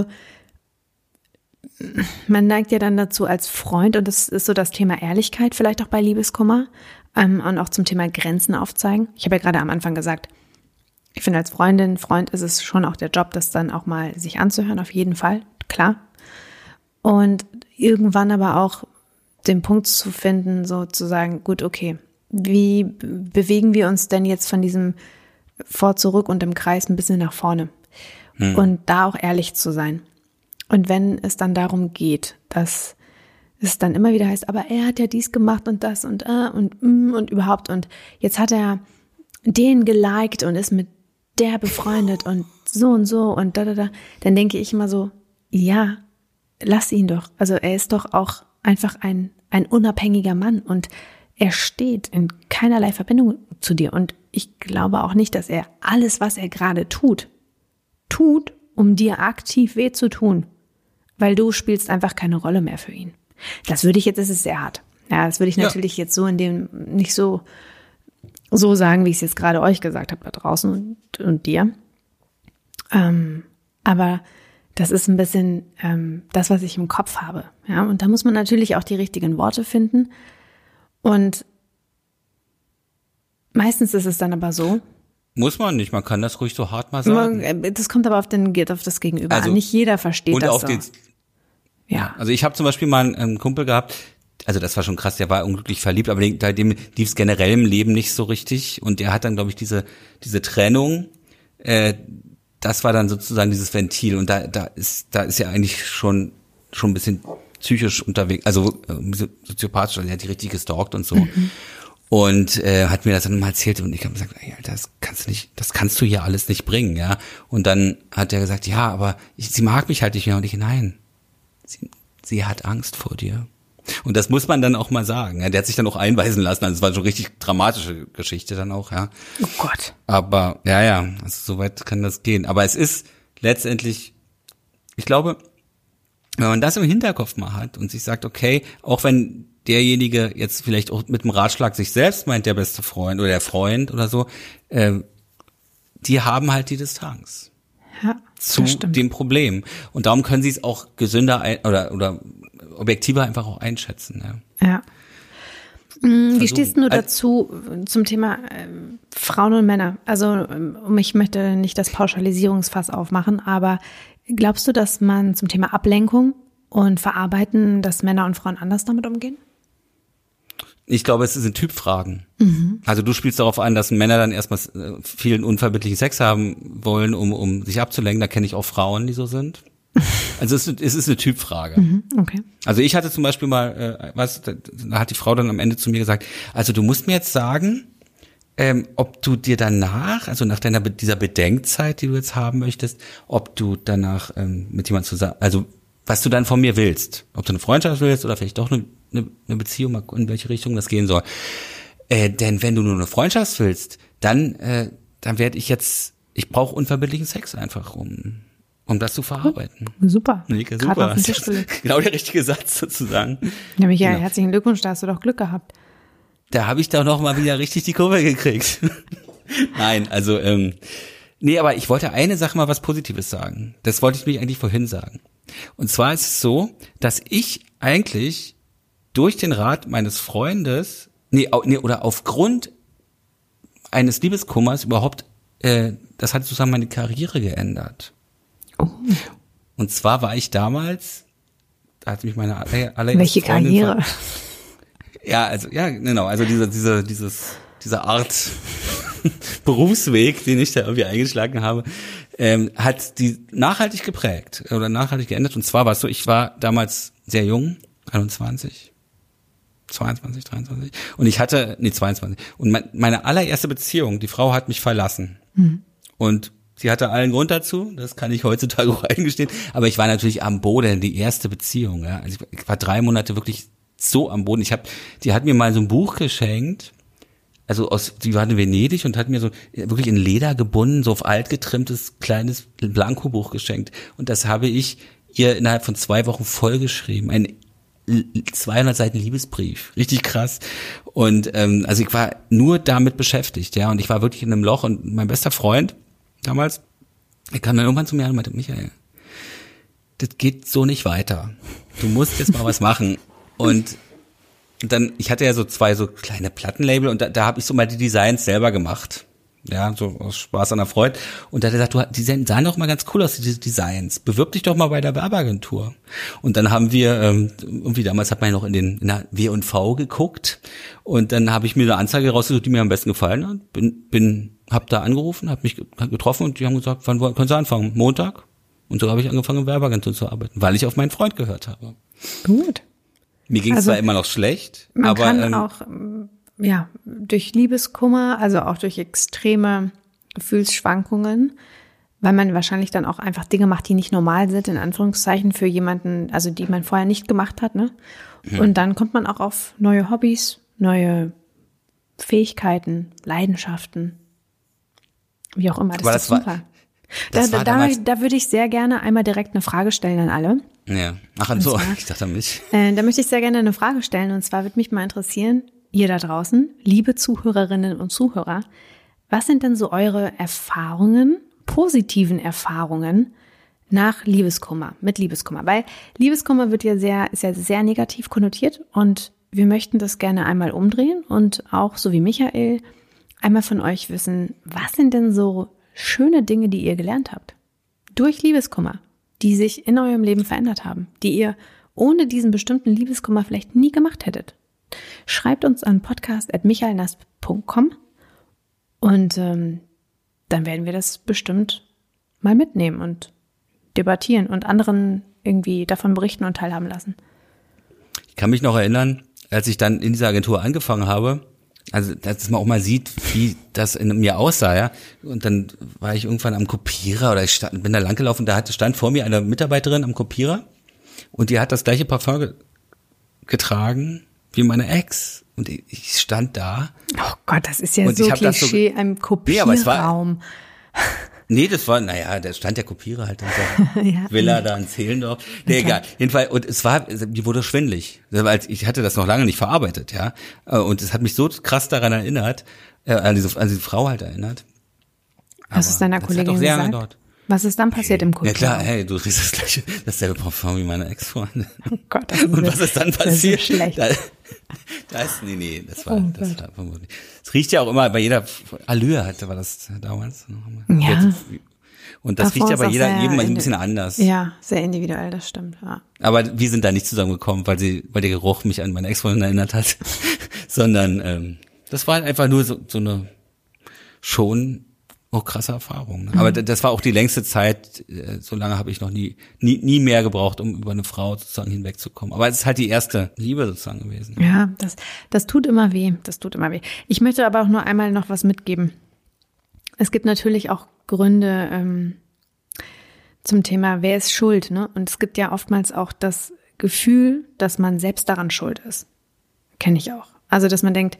man neigt ja dann dazu als Freund, und das ist so das Thema Ehrlichkeit, vielleicht auch bei Liebeskummer, ähm, und auch zum Thema Grenzen aufzeigen. Ich habe ja gerade am Anfang gesagt, ich finde, als Freundin, Freund ist es schon auch der Job, das dann auch mal sich anzuhören, auf jeden Fall, klar. Und irgendwann aber auch den Punkt zu finden, so zu sagen, gut, okay, wie bewegen wir uns denn jetzt von diesem vor, zurück und im Kreis ein bisschen nach vorne? Hm. Und da auch ehrlich zu sein. Und wenn es dann darum geht, dass es dann immer wieder heißt, aber er hat ja dies gemacht und das und äh, und mm, und überhaupt und jetzt hat er den geliked und ist mit der befreundet und so und so und da, da, da, dann denke ich immer so, ja, lass ihn doch. Also er ist doch auch einfach ein, ein unabhängiger Mann und er steht in keinerlei Verbindung zu dir. Und ich glaube auch nicht, dass er alles, was er gerade tut, tut, um dir aktiv weh zu tun. Weil du spielst einfach keine Rolle mehr für ihn. Das würde ich jetzt, das ist sehr hart. Ja, das würde ich natürlich ja. jetzt so in dem, nicht so, so sagen, wie ich es jetzt gerade euch gesagt habe da draußen und, und dir. Ähm, aber das ist ein bisschen ähm, das, was ich im Kopf habe. Ja, und da muss man natürlich auch die richtigen Worte finden. Und meistens ist es dann aber so. Muss man nicht, man kann das ruhig so hart mal sagen. Das kommt aber auf, den, auf das Gegenüber also, an. Nicht jeder versteht und das auf so. Den, ja. Also ich habe zum Beispiel mal einen Kumpel gehabt, also das war schon krass, der war unglücklich verliebt, aber dem, dem lief es generell im Leben nicht so richtig und der hat dann, glaube ich, diese diese Trennung, äh, das war dann sozusagen dieses Ventil und da da ist da ist ja eigentlich schon schon ein bisschen psychisch unterwegs, also äh, soziopathisch, also er hat die richtig gestalkt und so. Mhm. Und äh, hat mir das dann mal erzählt und ich habe gesagt, ey, Alter, das kannst du nicht, das kannst du hier alles nicht bringen, ja. Und dann hat er gesagt, ja, aber ich, sie mag mich halt nicht mehr. Und ich, nein, sie, sie hat Angst vor dir. Und das muss man dann auch mal sagen. Ja? Der hat sich dann auch einweisen lassen. Also es war schon richtig dramatische Geschichte dann auch, ja. Oh Gott. Aber ja, ja, also so weit kann das gehen. Aber es ist letztendlich, ich glaube, wenn man das im Hinterkopf mal hat und sich sagt, okay, auch wenn derjenige jetzt vielleicht auch mit dem Ratschlag sich selbst meint, der beste Freund oder der Freund oder so, äh, die haben halt die Distanz ja, zu dem Problem. Und darum können sie es auch gesünder ein, oder oder objektiver einfach auch einschätzen. Ja. ja. Wie also, stehst du dazu zum Thema äh, Frauen und Männer? Also ich möchte nicht das Pauschalisierungsfass aufmachen, aber Glaubst du, dass man zum Thema Ablenkung und Verarbeiten, dass Männer und Frauen anders damit umgehen? Ich glaube, es sind Typfragen. Mhm. Also du spielst darauf an, dass Männer dann erstmal vielen unverbindlichen Sex haben wollen, um, um sich abzulenken. Da kenne ich auch Frauen, die so sind. Also es ist, es ist eine Typfrage. Mhm, okay. Also ich hatte zum Beispiel mal, äh, was, da, da hat die Frau dann am Ende zu mir gesagt, also du musst mir jetzt sagen, ähm, ob du dir danach, also nach deiner dieser Bedenkzeit, die du jetzt haben möchtest, ob du danach ähm, mit jemandem zusammen, also was du dann von mir willst, ob du eine Freundschaft willst oder vielleicht doch eine, eine, eine Beziehung, in welche Richtung das gehen soll. Äh, denn wenn du nur eine Freundschaft willst, dann äh, dann werde ich jetzt, ich brauche unverbindlichen Sex einfach, um um das zu verarbeiten. Super. Nika, super. Das ist genau der richtige Satz sozusagen. Ja, Michael, genau. Herzlichen Glückwunsch, da hast du doch Glück gehabt. Da habe ich doch noch mal wieder richtig die Kurve gekriegt. Nein, also ähm, nee, aber ich wollte eine Sache mal was Positives sagen. Das wollte ich mich eigentlich vorhin sagen. Und zwar ist es so, dass ich eigentlich durch den Rat meines Freundes, nee, nee oder aufgrund eines Liebeskummers überhaupt, äh, das hat sozusagen meine Karriere geändert. Oh. Und zwar war ich damals, da hat mich meine aller, allererste Welche Freundin Karriere? Ver- ja, also ja, genau, also diese diese dieses diese Art Berufsweg, den ich da irgendwie eingeschlagen habe, ähm, hat die nachhaltig geprägt oder nachhaltig geändert. Und zwar war es so, ich war damals sehr jung, einundzwanzig, zweiundzwanzig, dreiundzwanzig, und ich hatte, nee, zweiundzwanzig, und mein, meine allererste Beziehung, die Frau hat mich verlassen. Mhm. Und sie hatte allen Grund dazu, das kann ich heutzutage auch eingestehen, aber ich war natürlich am Boden, die erste Beziehung, ja. Also ich war drei Monate wirklich so am Boden. Ich habe, die hat mir mal so ein Buch geschenkt, also aus, die war in Venedig und hat mir so wirklich in Leder gebunden, so auf alt getrimmtes kleines Blankobuch geschenkt. Und das habe ich ihr innerhalb von zwei Wochen vollgeschrieben. Ein zweihundert Seiten Liebesbrief. Richtig krass. Und ähm, also ich war nur damit beschäftigt, ja. Und ich war wirklich in einem Loch. Und mein bester Freund damals, er kam dann irgendwann zu mir und meinte, Michael, das geht so nicht weiter. Du musst jetzt mal was machen. Und dann, ich hatte ja so zwei so kleine Plattenlabel und da, da habe ich so mal die Designs selber gemacht. Ja, so aus Spaß an der Freude. Und da hat er gesagt, du, die sahen doch mal ganz cool aus, diese Designs. Bewirb dich doch mal bei der Werbeagentur. Und dann haben wir, ähm, irgendwie damals hat man ja noch in den in der W und V geguckt. Und dann habe ich mir eine Anzeige rausgesucht, die mir am besten gefallen hat. Bin, bin, hab da angerufen, hab mich getroffen und die haben gesagt, wann können Sie anfangen? Montag? Und so habe ich angefangen, in Werbeagentur zu arbeiten, weil ich auf meinen Freund gehört habe. Gut. Mir ging es also, zwar immer noch schlecht, man aber kann ähm, auch ja durch Liebeskummer, also auch durch extreme Gefühlsschwankungen, weil man wahrscheinlich dann auch einfach Dinge macht, die nicht normal sind, in Anführungszeichen, für jemanden, also die man vorher nicht gemacht hat, ne? Mhm. Und dann kommt man auch auf neue Hobbys, neue Fähigkeiten, Leidenschaften, wie auch immer. Das, das ist das super. War, das da, da, da würde ich sehr gerne einmal direkt eine Frage stellen an alle. Ja. Ach, und so, zwar, ich dachte an mich. Äh, da möchte ich sehr gerne eine Frage stellen. Und zwar würde mich mal interessieren, ihr da draußen, liebe Zuhörerinnen und Zuhörer, was sind denn so eure Erfahrungen, positiven Erfahrungen nach Liebeskummer, mit Liebeskummer? Weil Liebeskummer wird ja sehr, ist ja sehr negativ konnotiert und wir möchten das gerne einmal umdrehen und auch, so wie Michael, einmal von euch wissen, was sind denn so schöne Dinge, die ihr gelernt habt durch Liebeskummer, die sich in eurem Leben verändert haben, die ihr ohne diesen bestimmten Liebeskummer vielleicht nie gemacht hättet. Schreibt uns an podcast at michaelnasp punkt com und ähm, dann werden wir das bestimmt mal mitnehmen und debattieren und anderen irgendwie davon berichten und teilhaben lassen. Ich kann mich noch erinnern, als ich dann in dieser Agentur angefangen habe, also dass man auch mal sieht, wie das in mir aussah, ja. Und dann war ich irgendwann am Kopierer oder ich stand, bin da langgelaufen, da hatte, stand vor mir eine Mitarbeiterin am Kopierer und die hat das gleiche Parfum ge- getragen wie meine Ex. Und ich, ich stand da. Oh Gott, das ist ja so Klischee, so, einem Kopierraum. Nee, war, nee, das war, naja, da stand der Kopierer halt in der ja, Villa da in Zehlendorf. Nee, okay. Egal. Jedenfalls, und es war, die wurde schwindelig. Weil ich hatte das noch lange nicht verarbeitet, ja. Und es hat mich so krass daran erinnert, äh, an diese, an diese Frau halt erinnert. Was ist deiner Kollegin gesagt? Sehr dort. Was ist dann passiert hey, im Kopierraum? Ja klar, hey, du riechst das gleiche, dasselbe Parfum wie meine Ex-Freundin. Oh Gott, das ist und was ist dann passiert? So schlecht. Da, da ist, nee, nee, das war, oh das war vermutlich. Es riecht ja auch immer bei jeder Allure hatte, war das damals. Ja. Und das riecht ja bei jeder, jedem ein bisschen anders. Ja, sehr individuell, das stimmt, ja. Aber wir sind da nicht zusammengekommen, weil sie, weil der Geruch mich an meine Ex-Freundin erinnert hat, sondern ähm, das war einfach nur so, so eine schon auch krasse Erfahrung. Ne? Mhm. Aber das war auch die längste Zeit, so lange habe ich noch nie, nie, nie mehr gebraucht, um über eine Frau sozusagen hinwegzukommen. Aber es ist halt die erste Liebe sozusagen gewesen. Ja, das, das tut immer weh, das tut immer weh. Ich möchte aber auch nur einmal noch was mitgeben. Es gibt natürlich auch Gründe ähm, zum Thema, wer ist schuld, ne? Und es gibt ja oftmals auch das Gefühl, dass man selbst daran schuld ist. Kenne ich auch. Also, dass man denkt,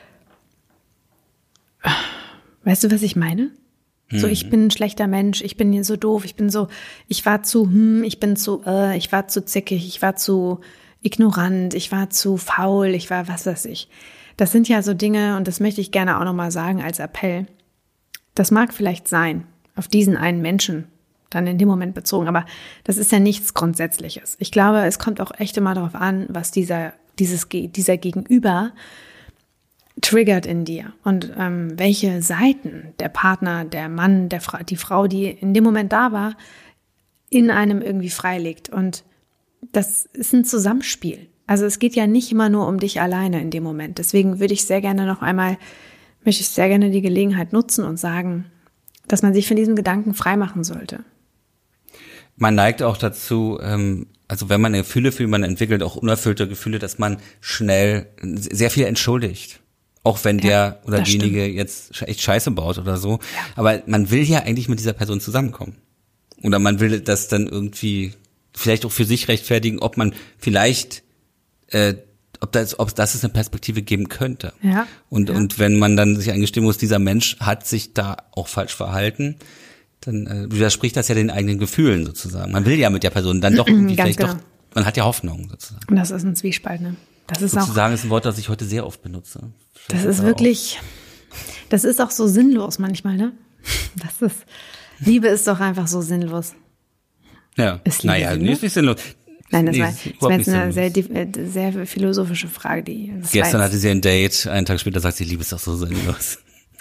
weißt du, was ich meine? Hm. So, ich bin ein schlechter Mensch, ich bin hier so doof, ich bin so, ich war zu, hm, ich bin zu, äh, ich war zu zickig, ich war zu ignorant, ich war zu faul, ich war was weiß ich. Das sind ja so Dinge, und das möchte ich gerne auch nochmal sagen als Appell. Das mag vielleicht sein, auf diesen einen Menschen dann in dem Moment bezogen, aber das ist ja nichts Grundsätzliches. Ich glaube, es kommt auch echt immer darauf an, was dieser, dieses, dieser Gegenüber triggert in dir und ähm, welche Seiten der Partner, der Mann, der Fra- die Frau, die in dem Moment da war, in einem irgendwie freilegt. Und das ist ein Zusammenspiel. Also es geht ja nicht immer nur um dich alleine in dem Moment. Deswegen würde ich sehr gerne noch einmal, möchte ich sehr gerne die Gelegenheit nutzen und sagen, dass man sich von diesem Gedanken freimachen sollte. Man neigt auch dazu, ähm, also wenn man Gefühle fühlt, man entwickelt auch unerfüllte Gefühle, dass man schnell sehr viel entschuldigt. Auch wenn ja, der oder diejenige stimmt. jetzt echt Scheiße baut oder so. Ja. Aber man will ja eigentlich mit dieser Person zusammenkommen. Oder man will das dann irgendwie vielleicht auch für sich rechtfertigen, ob man vielleicht äh, ob das, ob das es eine Perspektive geben könnte. Ja. Und, ja. und wenn man dann sich eingestehen muss, dieser Mensch hat sich da auch falsch verhalten, dann äh, widerspricht das ja den eigenen Gefühlen sozusagen. Man will ja mit der Person dann doch irgendwie vielleicht genau. doch, man hat ja Hoffnung sozusagen. Und das ist ein Zwiespalt, ne? Das ist sozusagen auch, ist ein Wort, das ich heute sehr oft benutze. Das ist wirklich, das ist auch so sinnlos manchmal, ne? Das ist, Liebe ist doch einfach so sinnlos. Ja, ist Liebe naja, nee, ist nicht sinnlos. Nein, das nee, war, das war jetzt eine sehr, sehr philosophische Frage. Die Gestern hatte sie ein Date, einen Tag später sagt sie, Liebe ist doch so sinnlos.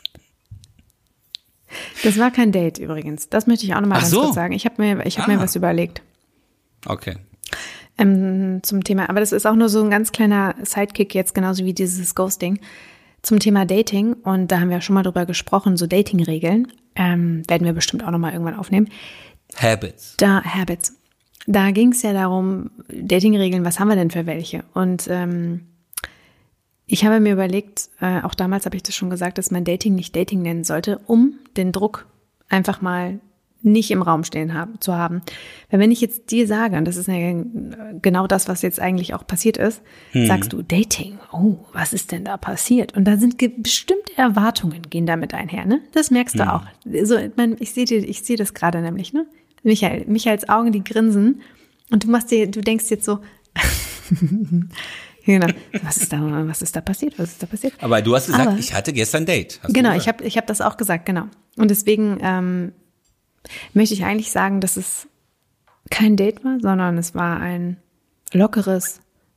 Das war kein Date übrigens. Das möchte ich auch nochmal ganz so. kurz sagen. Ich habe mir, ich hab ah. mir was überlegt. Okay. Ähm, zum Thema, aber das ist auch nur so ein ganz kleiner Sidekick jetzt, genauso wie dieses Ghosting, zum Thema Dating. Und da haben wir schon mal drüber gesprochen, so Dating-Regeln. Ähm, werden wir bestimmt auch nochmal irgendwann aufnehmen. Habits. Da, Habits. Da ging es ja darum, Dating-Regeln, was haben wir denn für welche? Und ähm, ich habe mir überlegt, äh, auch damals habe ich das schon gesagt, dass man Dating nicht Dating nennen sollte, um den Druck einfach mal nicht im Raum stehen haben, zu haben. Weil wenn ich jetzt dir sage, und das ist ja genau das, was jetzt eigentlich auch passiert ist, hm. sagst du Dating, oh, was ist denn da passiert? Und da sind ge- bestimmte Erwartungen, gehen damit einher, ne? Das merkst du hm. auch. So, man, ich sehe dir, ich sehe das gerade nämlich, ne? Michael, Michaels Augen, die grinsen und du machst dir, du denkst jetzt so, genau, was ist da, was ist da passiert, was ist da passiert? Aber du hast gesagt, Aber, ich hatte gestern ein Date. Hast genau, ich habe, ich habe das auch gesagt, genau. Und deswegen ähm, möchte ich eigentlich sagen, dass es kein Date war, sondern es war ein lockeres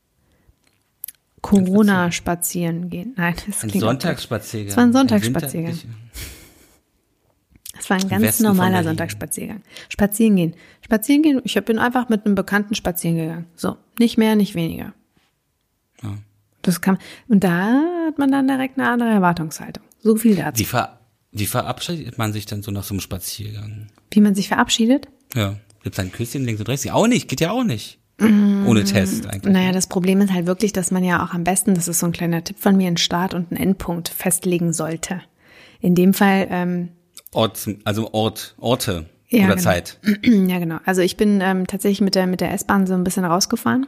Corona-Spazierengehen. Nein, das ein Sonntagsspaziergang. Es war ein Sonntagsspaziergang. Es war ein ganz normaler Sonntagsspaziergang. Spazieren gehen. Spazieren gehen, ich bin einfach mit einem Bekannten spazieren gegangen. So, nicht mehr, nicht weniger. Ja. Das kann, und da hat man dann direkt eine andere Erwartungshaltung. So viel dazu. Wie, ver, wie verabschiedet man sich dann so nach so einem Spaziergang? Wie man sich verabschiedet? Ja, gibt es ein Küsschen links und rechts? Auch nicht, geht ja auch nicht. Mmh, ohne Test eigentlich. Naja, das Problem ist halt wirklich, dass man ja auch am besten, das ist so ein kleiner Tipp von mir, einen Start und einen Endpunkt festlegen sollte. In dem Fall ähm, Ort, also Ort, Orte ja, oder genau. Zeit. Ja, genau. Also ich bin ähm, tatsächlich mit der mit der S-Bahn so ein bisschen rausgefahren.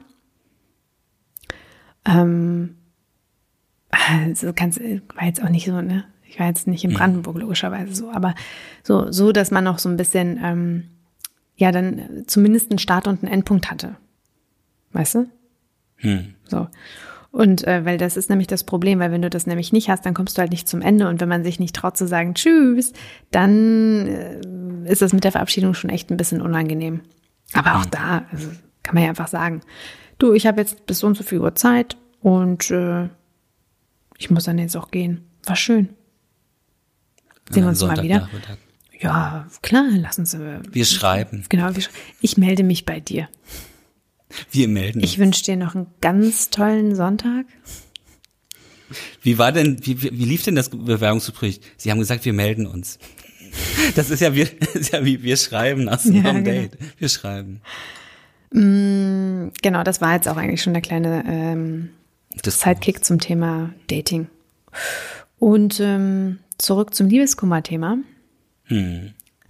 Ähm, also ganz, war jetzt auch nicht so, ne? Ich war jetzt nicht in Brandenburg logischerweise so, aber so, so, dass man noch so ein bisschen, ähm, ja, dann zumindest einen Start und einen Endpunkt hatte. Weißt du? Hm. So. Und äh, weil das ist nämlich das Problem, weil wenn du das nämlich nicht hast, dann kommst du halt nicht zum Ende. Und wenn man sich nicht traut zu sagen Tschüss, dann äh, ist das mit der Verabschiedung schon echt ein bisschen unangenehm. Aber auch da, also kann man ja einfach sagen, du, ich habe jetzt bis so und so viel Uhr Zeit und äh, ich muss dann jetzt auch gehen. War schön. Sehen wir uns mal wieder. Ja, klar, lassen Sie. Wir schreiben. Genau, wir sch- ich melde mich bei dir. Wir melden uns. Ich wünsche dir noch einen ganz tollen Sonntag. Wie war denn, wie, wie, wie lief denn das Bewerbungsgespräch? Sie haben gesagt, wir melden uns. Das ist ja, wir, ist ja wie wir schreiben nach so einem Ja, genau. Date. Wir schreiben. Mm, genau, das war jetzt auch eigentlich schon der kleine ähm, Das Sidekick zum Thema Dating. Und ähm, zurück zum Liebeskummer-Thema. Hm.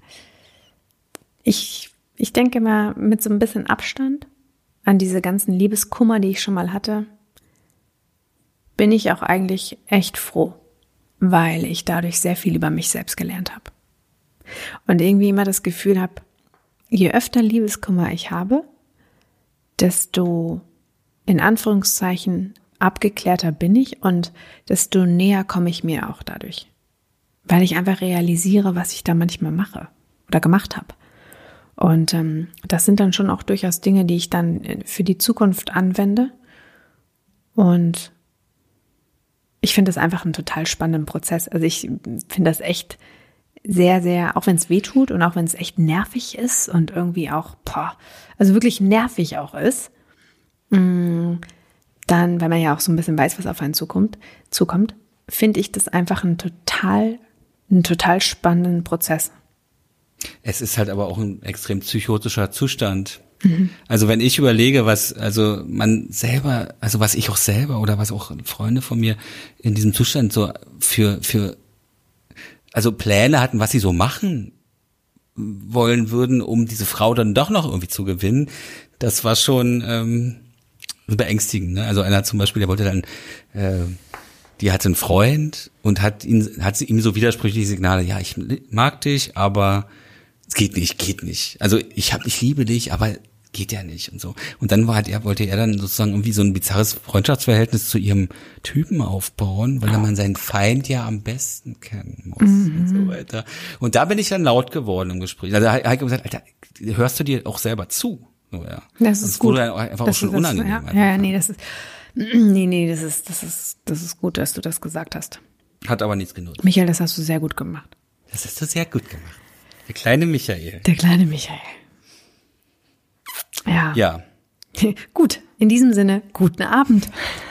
Ich, ich denke mal, mit so ein bisschen Abstand an diese ganzen Liebeskummer, die ich schon mal hatte, bin ich auch eigentlich echt froh, weil ich dadurch sehr viel über mich selbst gelernt habe. Und irgendwie immer das Gefühl habe, je öfter Liebeskummer ich habe, desto in Anführungszeichen abgeklärter bin ich und desto näher komme ich mir auch dadurch. Weil ich einfach realisiere, was ich da manchmal mache oder gemacht habe. Und ähm, das sind dann schon auch durchaus Dinge, die ich dann für die Zukunft anwende. Und ich finde das einfach einen total spannenden Prozess. Also ich finde das echt sehr, sehr, auch wenn es weh tut und auch wenn es echt nervig ist und irgendwie auch, boah, also wirklich nervig auch ist, mh, dann, weil man ja auch so ein bisschen weiß, was auf einen zukommt, zukommt, finde ich das einfach einen total, einen total spannenden Prozess. Es ist halt aber auch ein extrem psychotischer Zustand. Mhm. Also wenn ich überlege, was, also man selber, also was ich auch selber oder was auch Freunde von mir in diesem Zustand so für, für, also Pläne hatten, was sie so machen wollen würden, um diese Frau dann doch noch irgendwie zu gewinnen, das war schon ähm, beängstigend. Ne? Also einer zum Beispiel, der wollte dann, äh, die hatte einen Freund und hat ihn, hat sie ihm so widersprüchliche Signale, ja, ich mag dich, aber es geht nicht, geht nicht. Also ich hab, ich liebe dich, aber geht ja nicht und so. Und dann war halt er, wollte er dann sozusagen irgendwie so ein bizarres Freundschaftsverhältnis zu ihrem Typen aufbauen, weil man seinen Feind ja am besten kennen muss mhm. und so weiter. Und da bin ich dann laut geworden im Gespräch. Also Heike gesagt, Alter, hörst du dir auch selber zu? So, ja. Das ist das gut. wurde einfach das auch schon ist, unangenehm. Ja, einfach. ja, nee, das ist, nee, nee, das ist, das ist, das ist gut, dass du das gesagt hast. Hat aber nichts genutzt. Michael, das hast du sehr gut gemacht. Das hast du sehr gut gemacht. Der kleine Michael. Der kleine Michael. Ja. Ja. Gut, in diesem Sinne, guten Abend.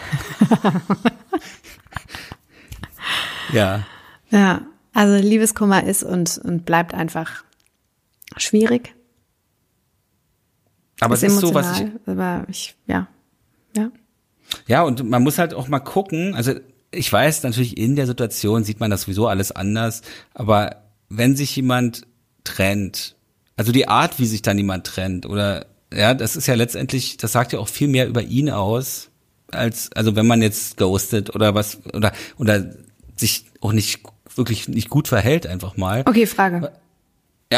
Ja. Ja, also Liebeskummer ist und, und bleibt einfach schwierig. Aber es ist so, was ich, aber ich, ja, ja. Ja, und man muss halt auch mal gucken, also ich weiß natürlich, in der Situation sieht man das sowieso alles anders, aber wenn sich jemand trennt, also die Art, wie sich dann jemand trennt oder ja, das ist ja letztendlich, das sagt ja auch viel mehr über ihn aus, als, also wenn man jetzt ghostet oder was, oder, oder sich auch nicht, wirklich nicht gut verhält einfach mal. Okay, Frage. Ja.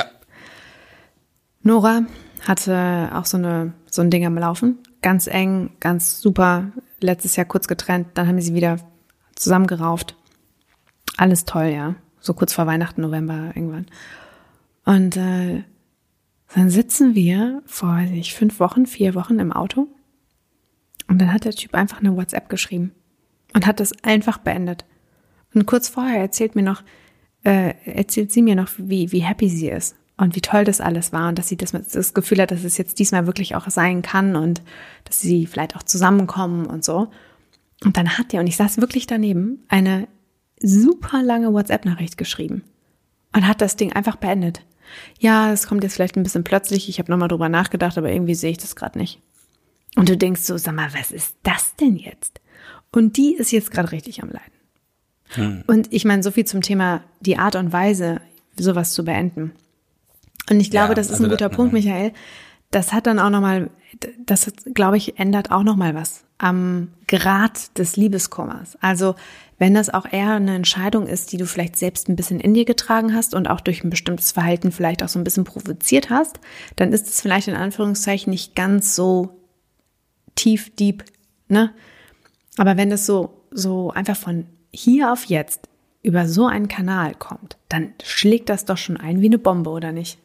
Nora hatte auch so eine, so ein Ding am Laufen. Ganz eng, ganz super. Letztes Jahr kurz getrennt, dann haben sie wieder zusammengerauft. Alles toll, ja. So kurz vor Weihnachten, November irgendwann. Und, äh, dann sitzen wir vor, weiß ich, fünf Wochen, vier Wochen im Auto und dann hat der Typ einfach eine WhatsApp geschrieben und hat das einfach beendet. Und kurz vorher erzählt mir noch, äh, erzählt sie mir noch, wie, wie happy sie ist und wie toll das alles war und dass sie das, das Gefühl hat, dass es jetzt diesmal wirklich auch sein kann und dass sie vielleicht auch zusammenkommen und so. Und dann hat er, und ich saß wirklich daneben, eine super lange WhatsApp-Nachricht geschrieben und hat das Ding einfach beendet. Ja, das kommt jetzt vielleicht ein bisschen plötzlich, ich habe nochmal drüber nachgedacht, aber irgendwie sehe ich das gerade nicht. Und du denkst so, sag mal, was ist das denn jetzt? Und die ist jetzt gerade richtig am Leiden. Hm. Und ich meine, so viel zum Thema die Art und Weise, sowas zu beenden. Und ich glaube, ja, das ist also ein guter da, Punkt, Michael. Das hat dann auch nochmal, das, glaube ich, ändert auch nochmal was am Grad des Liebeskummers. Also wenn das auch eher eine Entscheidung ist, die du vielleicht selbst ein bisschen in dir getragen hast und auch durch ein bestimmtes Verhalten vielleicht auch so ein bisschen provoziert hast, dann ist es vielleicht in Anführungszeichen nicht ganz so tief, deep, ne? Aber wenn das so, so einfach von hier auf jetzt über so einen Kanal kommt, dann schlägt das doch schon ein wie eine Bombe, oder nicht?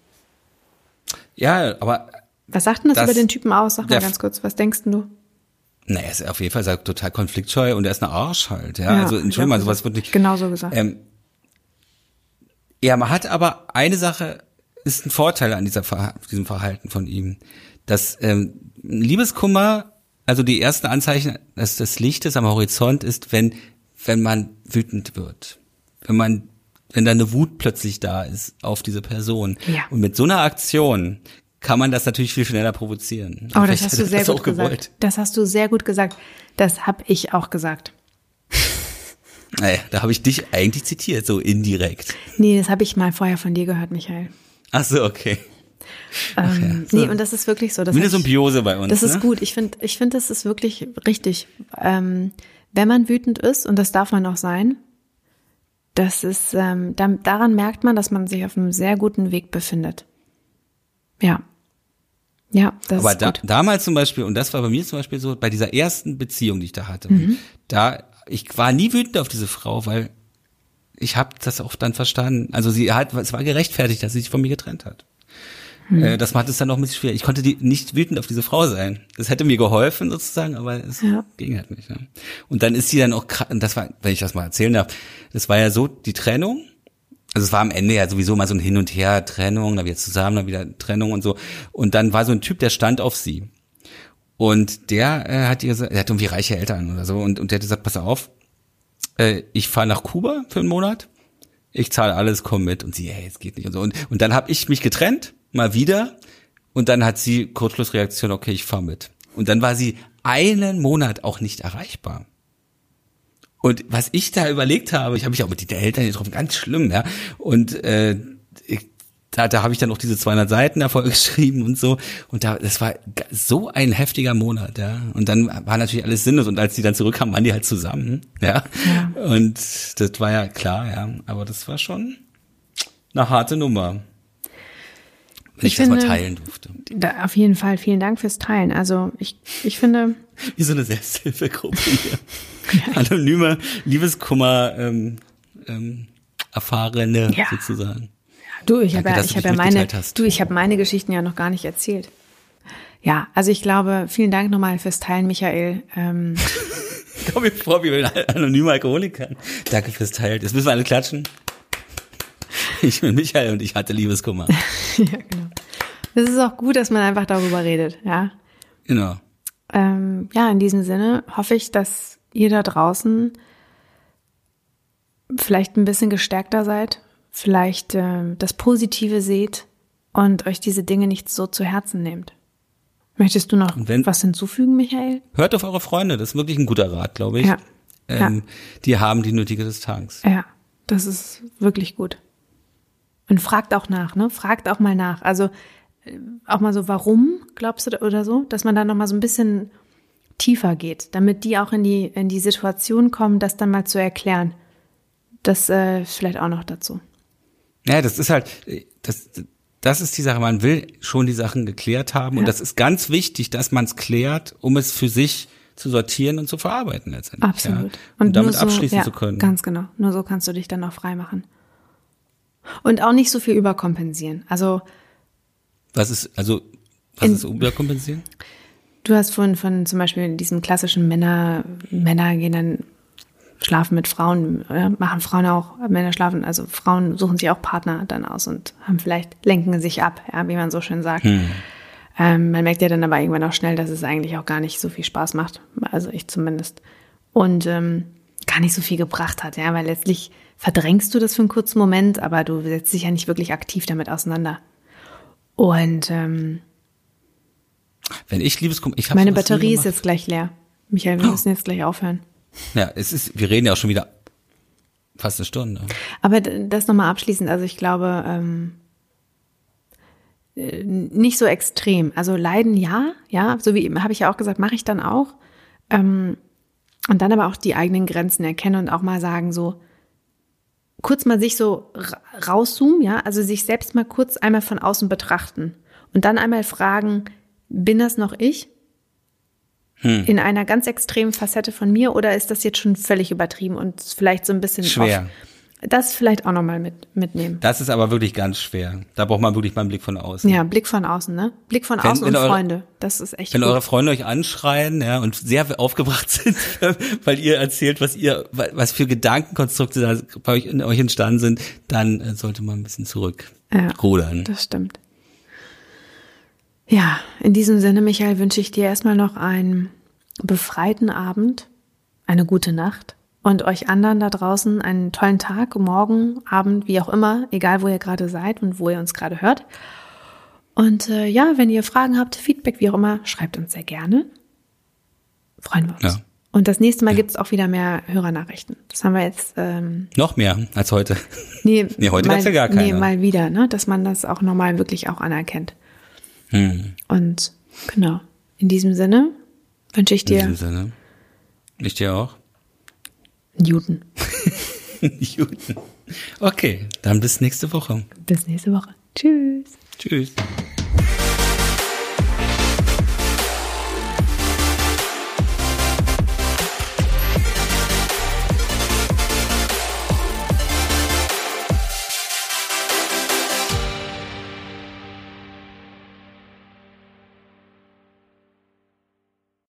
Ja, aber was sagt denn das, das über den Typen aus? Sag mal ganz kurz, was denkst denn du? Naja, er ist auf jeden Fall sagt, total konfliktscheu und er ist ein Arsch halt. Ja, ja also Entschuldigung mal, sowas wird nicht. Genau so gesagt. Ähm, Ja, man hat aber eine Sache, ist ein Vorteil an dieser Ver- diesem Verhalten von ihm. Das ähm, Liebeskummer, also die ersten Anzeichen des, des Lichtes am Horizont ist, wenn wenn man wütend wird. Wenn man, wenn da eine Wut plötzlich da ist auf diese Person. Ja. Und mit so einer Aktion kann man das natürlich viel schneller provozieren. Oh, das hast du sehr gut gesagt. Das hast du sehr gut gesagt. Das habe ich auch gesagt. Naja, da habe ich dich eigentlich zitiert, so indirekt. Nee, das habe ich mal vorher von dir gehört, Michael. Ach so, okay. Ach ja. ähm, so. Nee, und das ist wirklich so. Das Wie eine Symbiose bei uns. Das ist ne? gut. Ich finde, ich finde, das ist wirklich richtig. Ähm, wenn man wütend ist, und das darf man auch sein, das ist, ähm, da, daran merkt man, dass man sich auf einem sehr guten Weg befindet. Ja. Ja, das Aber ist da, gut. damals zum Beispiel, und das war bei mir zum Beispiel so, bei dieser ersten Beziehung, die ich da hatte, Mhm. da, ich war nie wütend auf diese Frau, weil ich habe das auch dann verstanden. Also sie hat, es war gerechtfertigt, dass sie sich von mir getrennt hat. Mhm. Äh, das macht es dann noch ein bisschen schwierig. Ich konnte die, nicht wütend auf diese Frau sein. Das hätte mir geholfen sozusagen, aber es Ja. ging halt nicht. Ja. Und dann ist sie dann auch, und das war, wenn ich das mal erzählen darf, das war ja so, die Trennung, also es war am Ende ja sowieso mal so ein Hin und Her, Trennung, dann wieder zusammen, dann wieder Trennung und so. Und dann war so ein Typ, der stand auf sie. Und der äh, hat ihr gesagt, er hat irgendwie reiche Eltern oder so, und, und der hat gesagt, pass auf, äh, ich fahre nach Kuba für einen Monat, ich zahle alles, komm mit. Und sie, hey, es geht nicht und so. Und, und dann habe ich mich getrennt, mal wieder, und dann hat sie Kurzschlussreaktion, okay, ich fahr mit. Und dann war sie einen Monat auch nicht erreichbar. Und was ich da überlegt habe, ich habe mich auch mit den Eltern getroffen, ganz schlimm, ja. Und äh, ich, da, da habe ich dann auch diese zweihundert Seiten davor geschrieben und so. Und da, das war so ein heftiger Monat, ja. Und dann war natürlich alles sinnlos. Und als die dann zurückkamen, waren die halt zusammen, ja. Ja. Und das war ja klar, ja. Aber das war schon eine harte Nummer. Wenn ich, ich das finde, mal teilen durfte. Da, auf jeden Fall, vielen Dank fürs Teilen. Also ich, ich finde... Wie so eine Selbsthilfegruppe hier. Ja. Anonyme Liebeskummer ähm, ähm, Erfahrene ja. sozusagen. Du, ich habe ja, ich habe ja meine, du, ich habe meine Geschichten ja noch gar nicht erzählt. Ja, also ich glaube, vielen Dank nochmal fürs Teilen, Michael. Ähm, Komm mir vor, wie ein anonymer Alkoholiker. Danke fürs Teilen. Jetzt müssen wir alle klatschen. Ich bin Michael und ich hatte Liebeskummer. Ja, genau. Das ist auch gut, dass man einfach darüber redet, ja. Genau. Ähm, ja, in diesem Sinne hoffe ich, dass ihr da draußen vielleicht ein bisschen gestärkter seid, vielleicht äh, das Positive seht und euch diese Dinge nicht so zu Herzen nehmt. Möchtest du noch wenn, was hinzufügen, Michael? Hört auf eure Freunde, das ist wirklich ein guter Rat, glaube ich. Ja. Ähm, ja. Die haben die nötige Distanz. Ja, das ist wirklich gut. Und fragt auch nach, ne? Fragt auch mal nach. Also auch mal so, warum, glaubst du, oder so, dass man da noch mal so ein bisschen tiefer geht, damit die auch in die in die Situation kommen, das dann mal zu erklären. Das äh, vielleicht auch noch dazu. Ja, das ist halt, das, das ist die Sache, man will schon die Sachen geklärt haben, ja. Und das ist ganz wichtig, dass man es klärt, um es für sich zu sortieren und zu verarbeiten letztendlich. Absolut. Ja, und, und damit so, abschließen ja, zu können. Ganz genau. Nur so kannst du dich dann auch frei machen. Und auch nicht so viel überkompensieren. Also Was ist, also, was in, ist überkompensieren? Du hast von, von zum Beispiel diesem klassischen Männer, Männer gehen dann schlafen mit Frauen, ja, machen Frauen auch, Männer schlafen, also Frauen suchen sich auch Partner dann aus und haben vielleicht, lenken sich ab, ja, wie man so schön sagt. Hm. Ähm, man merkt ja dann aber irgendwann auch schnell, dass es eigentlich auch gar nicht so viel Spaß macht, also ich zumindest. Und ähm, gar nicht so viel gebracht hat, ja, weil letztlich verdrängst du das für einen kurzen Moment, aber du setzt dich ja nicht wirklich aktiv damit auseinander. Und ähm, wenn ich Liebeskummer, ich habe meine Batterie ist jetzt gleich leer. Michael, wir müssen jetzt gleich aufhören. Ja, es ist, wir reden ja auch schon wieder fast eine Stunde. Aber das nochmal abschließend, also ich glaube, ähm, nicht so extrem. Also leiden ja, ja, so wie habe ich ja auch gesagt, mache ich dann auch. Ähm, und dann aber auch die eigenen Grenzen erkennen und auch mal sagen, so kurz mal sich so rauszoomen, ja, also sich selbst mal kurz einmal von außen betrachten und dann einmal fragen, bin das noch ich? Hm. In einer ganz extremen Facette von mir oder ist das jetzt schon völlig übertrieben und vielleicht so ein bisschen schwer. das vielleicht auch nochmal mit, mitnehmen. Das ist aber wirklich ganz schwer. Da braucht man wirklich mal einen Blick von außen. Ja, Blick von außen, ne? Blick von wenn, außen wenn und eure, Freunde. Das ist echt Wenn gut. eure Freunde euch anschreien, ja, und sehr aufgebracht sind, weil ihr erzählt, was ihr, was für Gedankenkonstrukte da bei euch, in euch entstanden sind, dann äh, sollte man ein bisschen zurückrudern. Ja, das stimmt. Ja, in diesem Sinne, Michael, wünsche ich dir erstmal noch einen befreiten Abend, eine gute Nacht und euch anderen da draußen einen tollen Tag, morgen, Abend, wie auch immer, egal wo ihr gerade seid und wo ihr uns gerade hört. Und äh, ja, wenn ihr Fragen habt, Feedback, wie auch immer, schreibt uns sehr gerne. Freuen wir uns. Ja. Und das nächste Mal ja. gibt's auch wieder mehr Hörernachrichten. Das haben wir jetzt... Ähm, noch mehr als heute. Nee, nee heute mal, gab's ja gar keine. Nee, mal wieder, ne, dass man das auch normal wirklich auch anerkennt. Hm. Und genau, in diesem Sinne wünsche ich dir... In diesem Sinne. Ich dir auch. Newton. Newton. Okay, dann bis nächste Woche. Bis nächste Woche. Tschüss. Tschüss.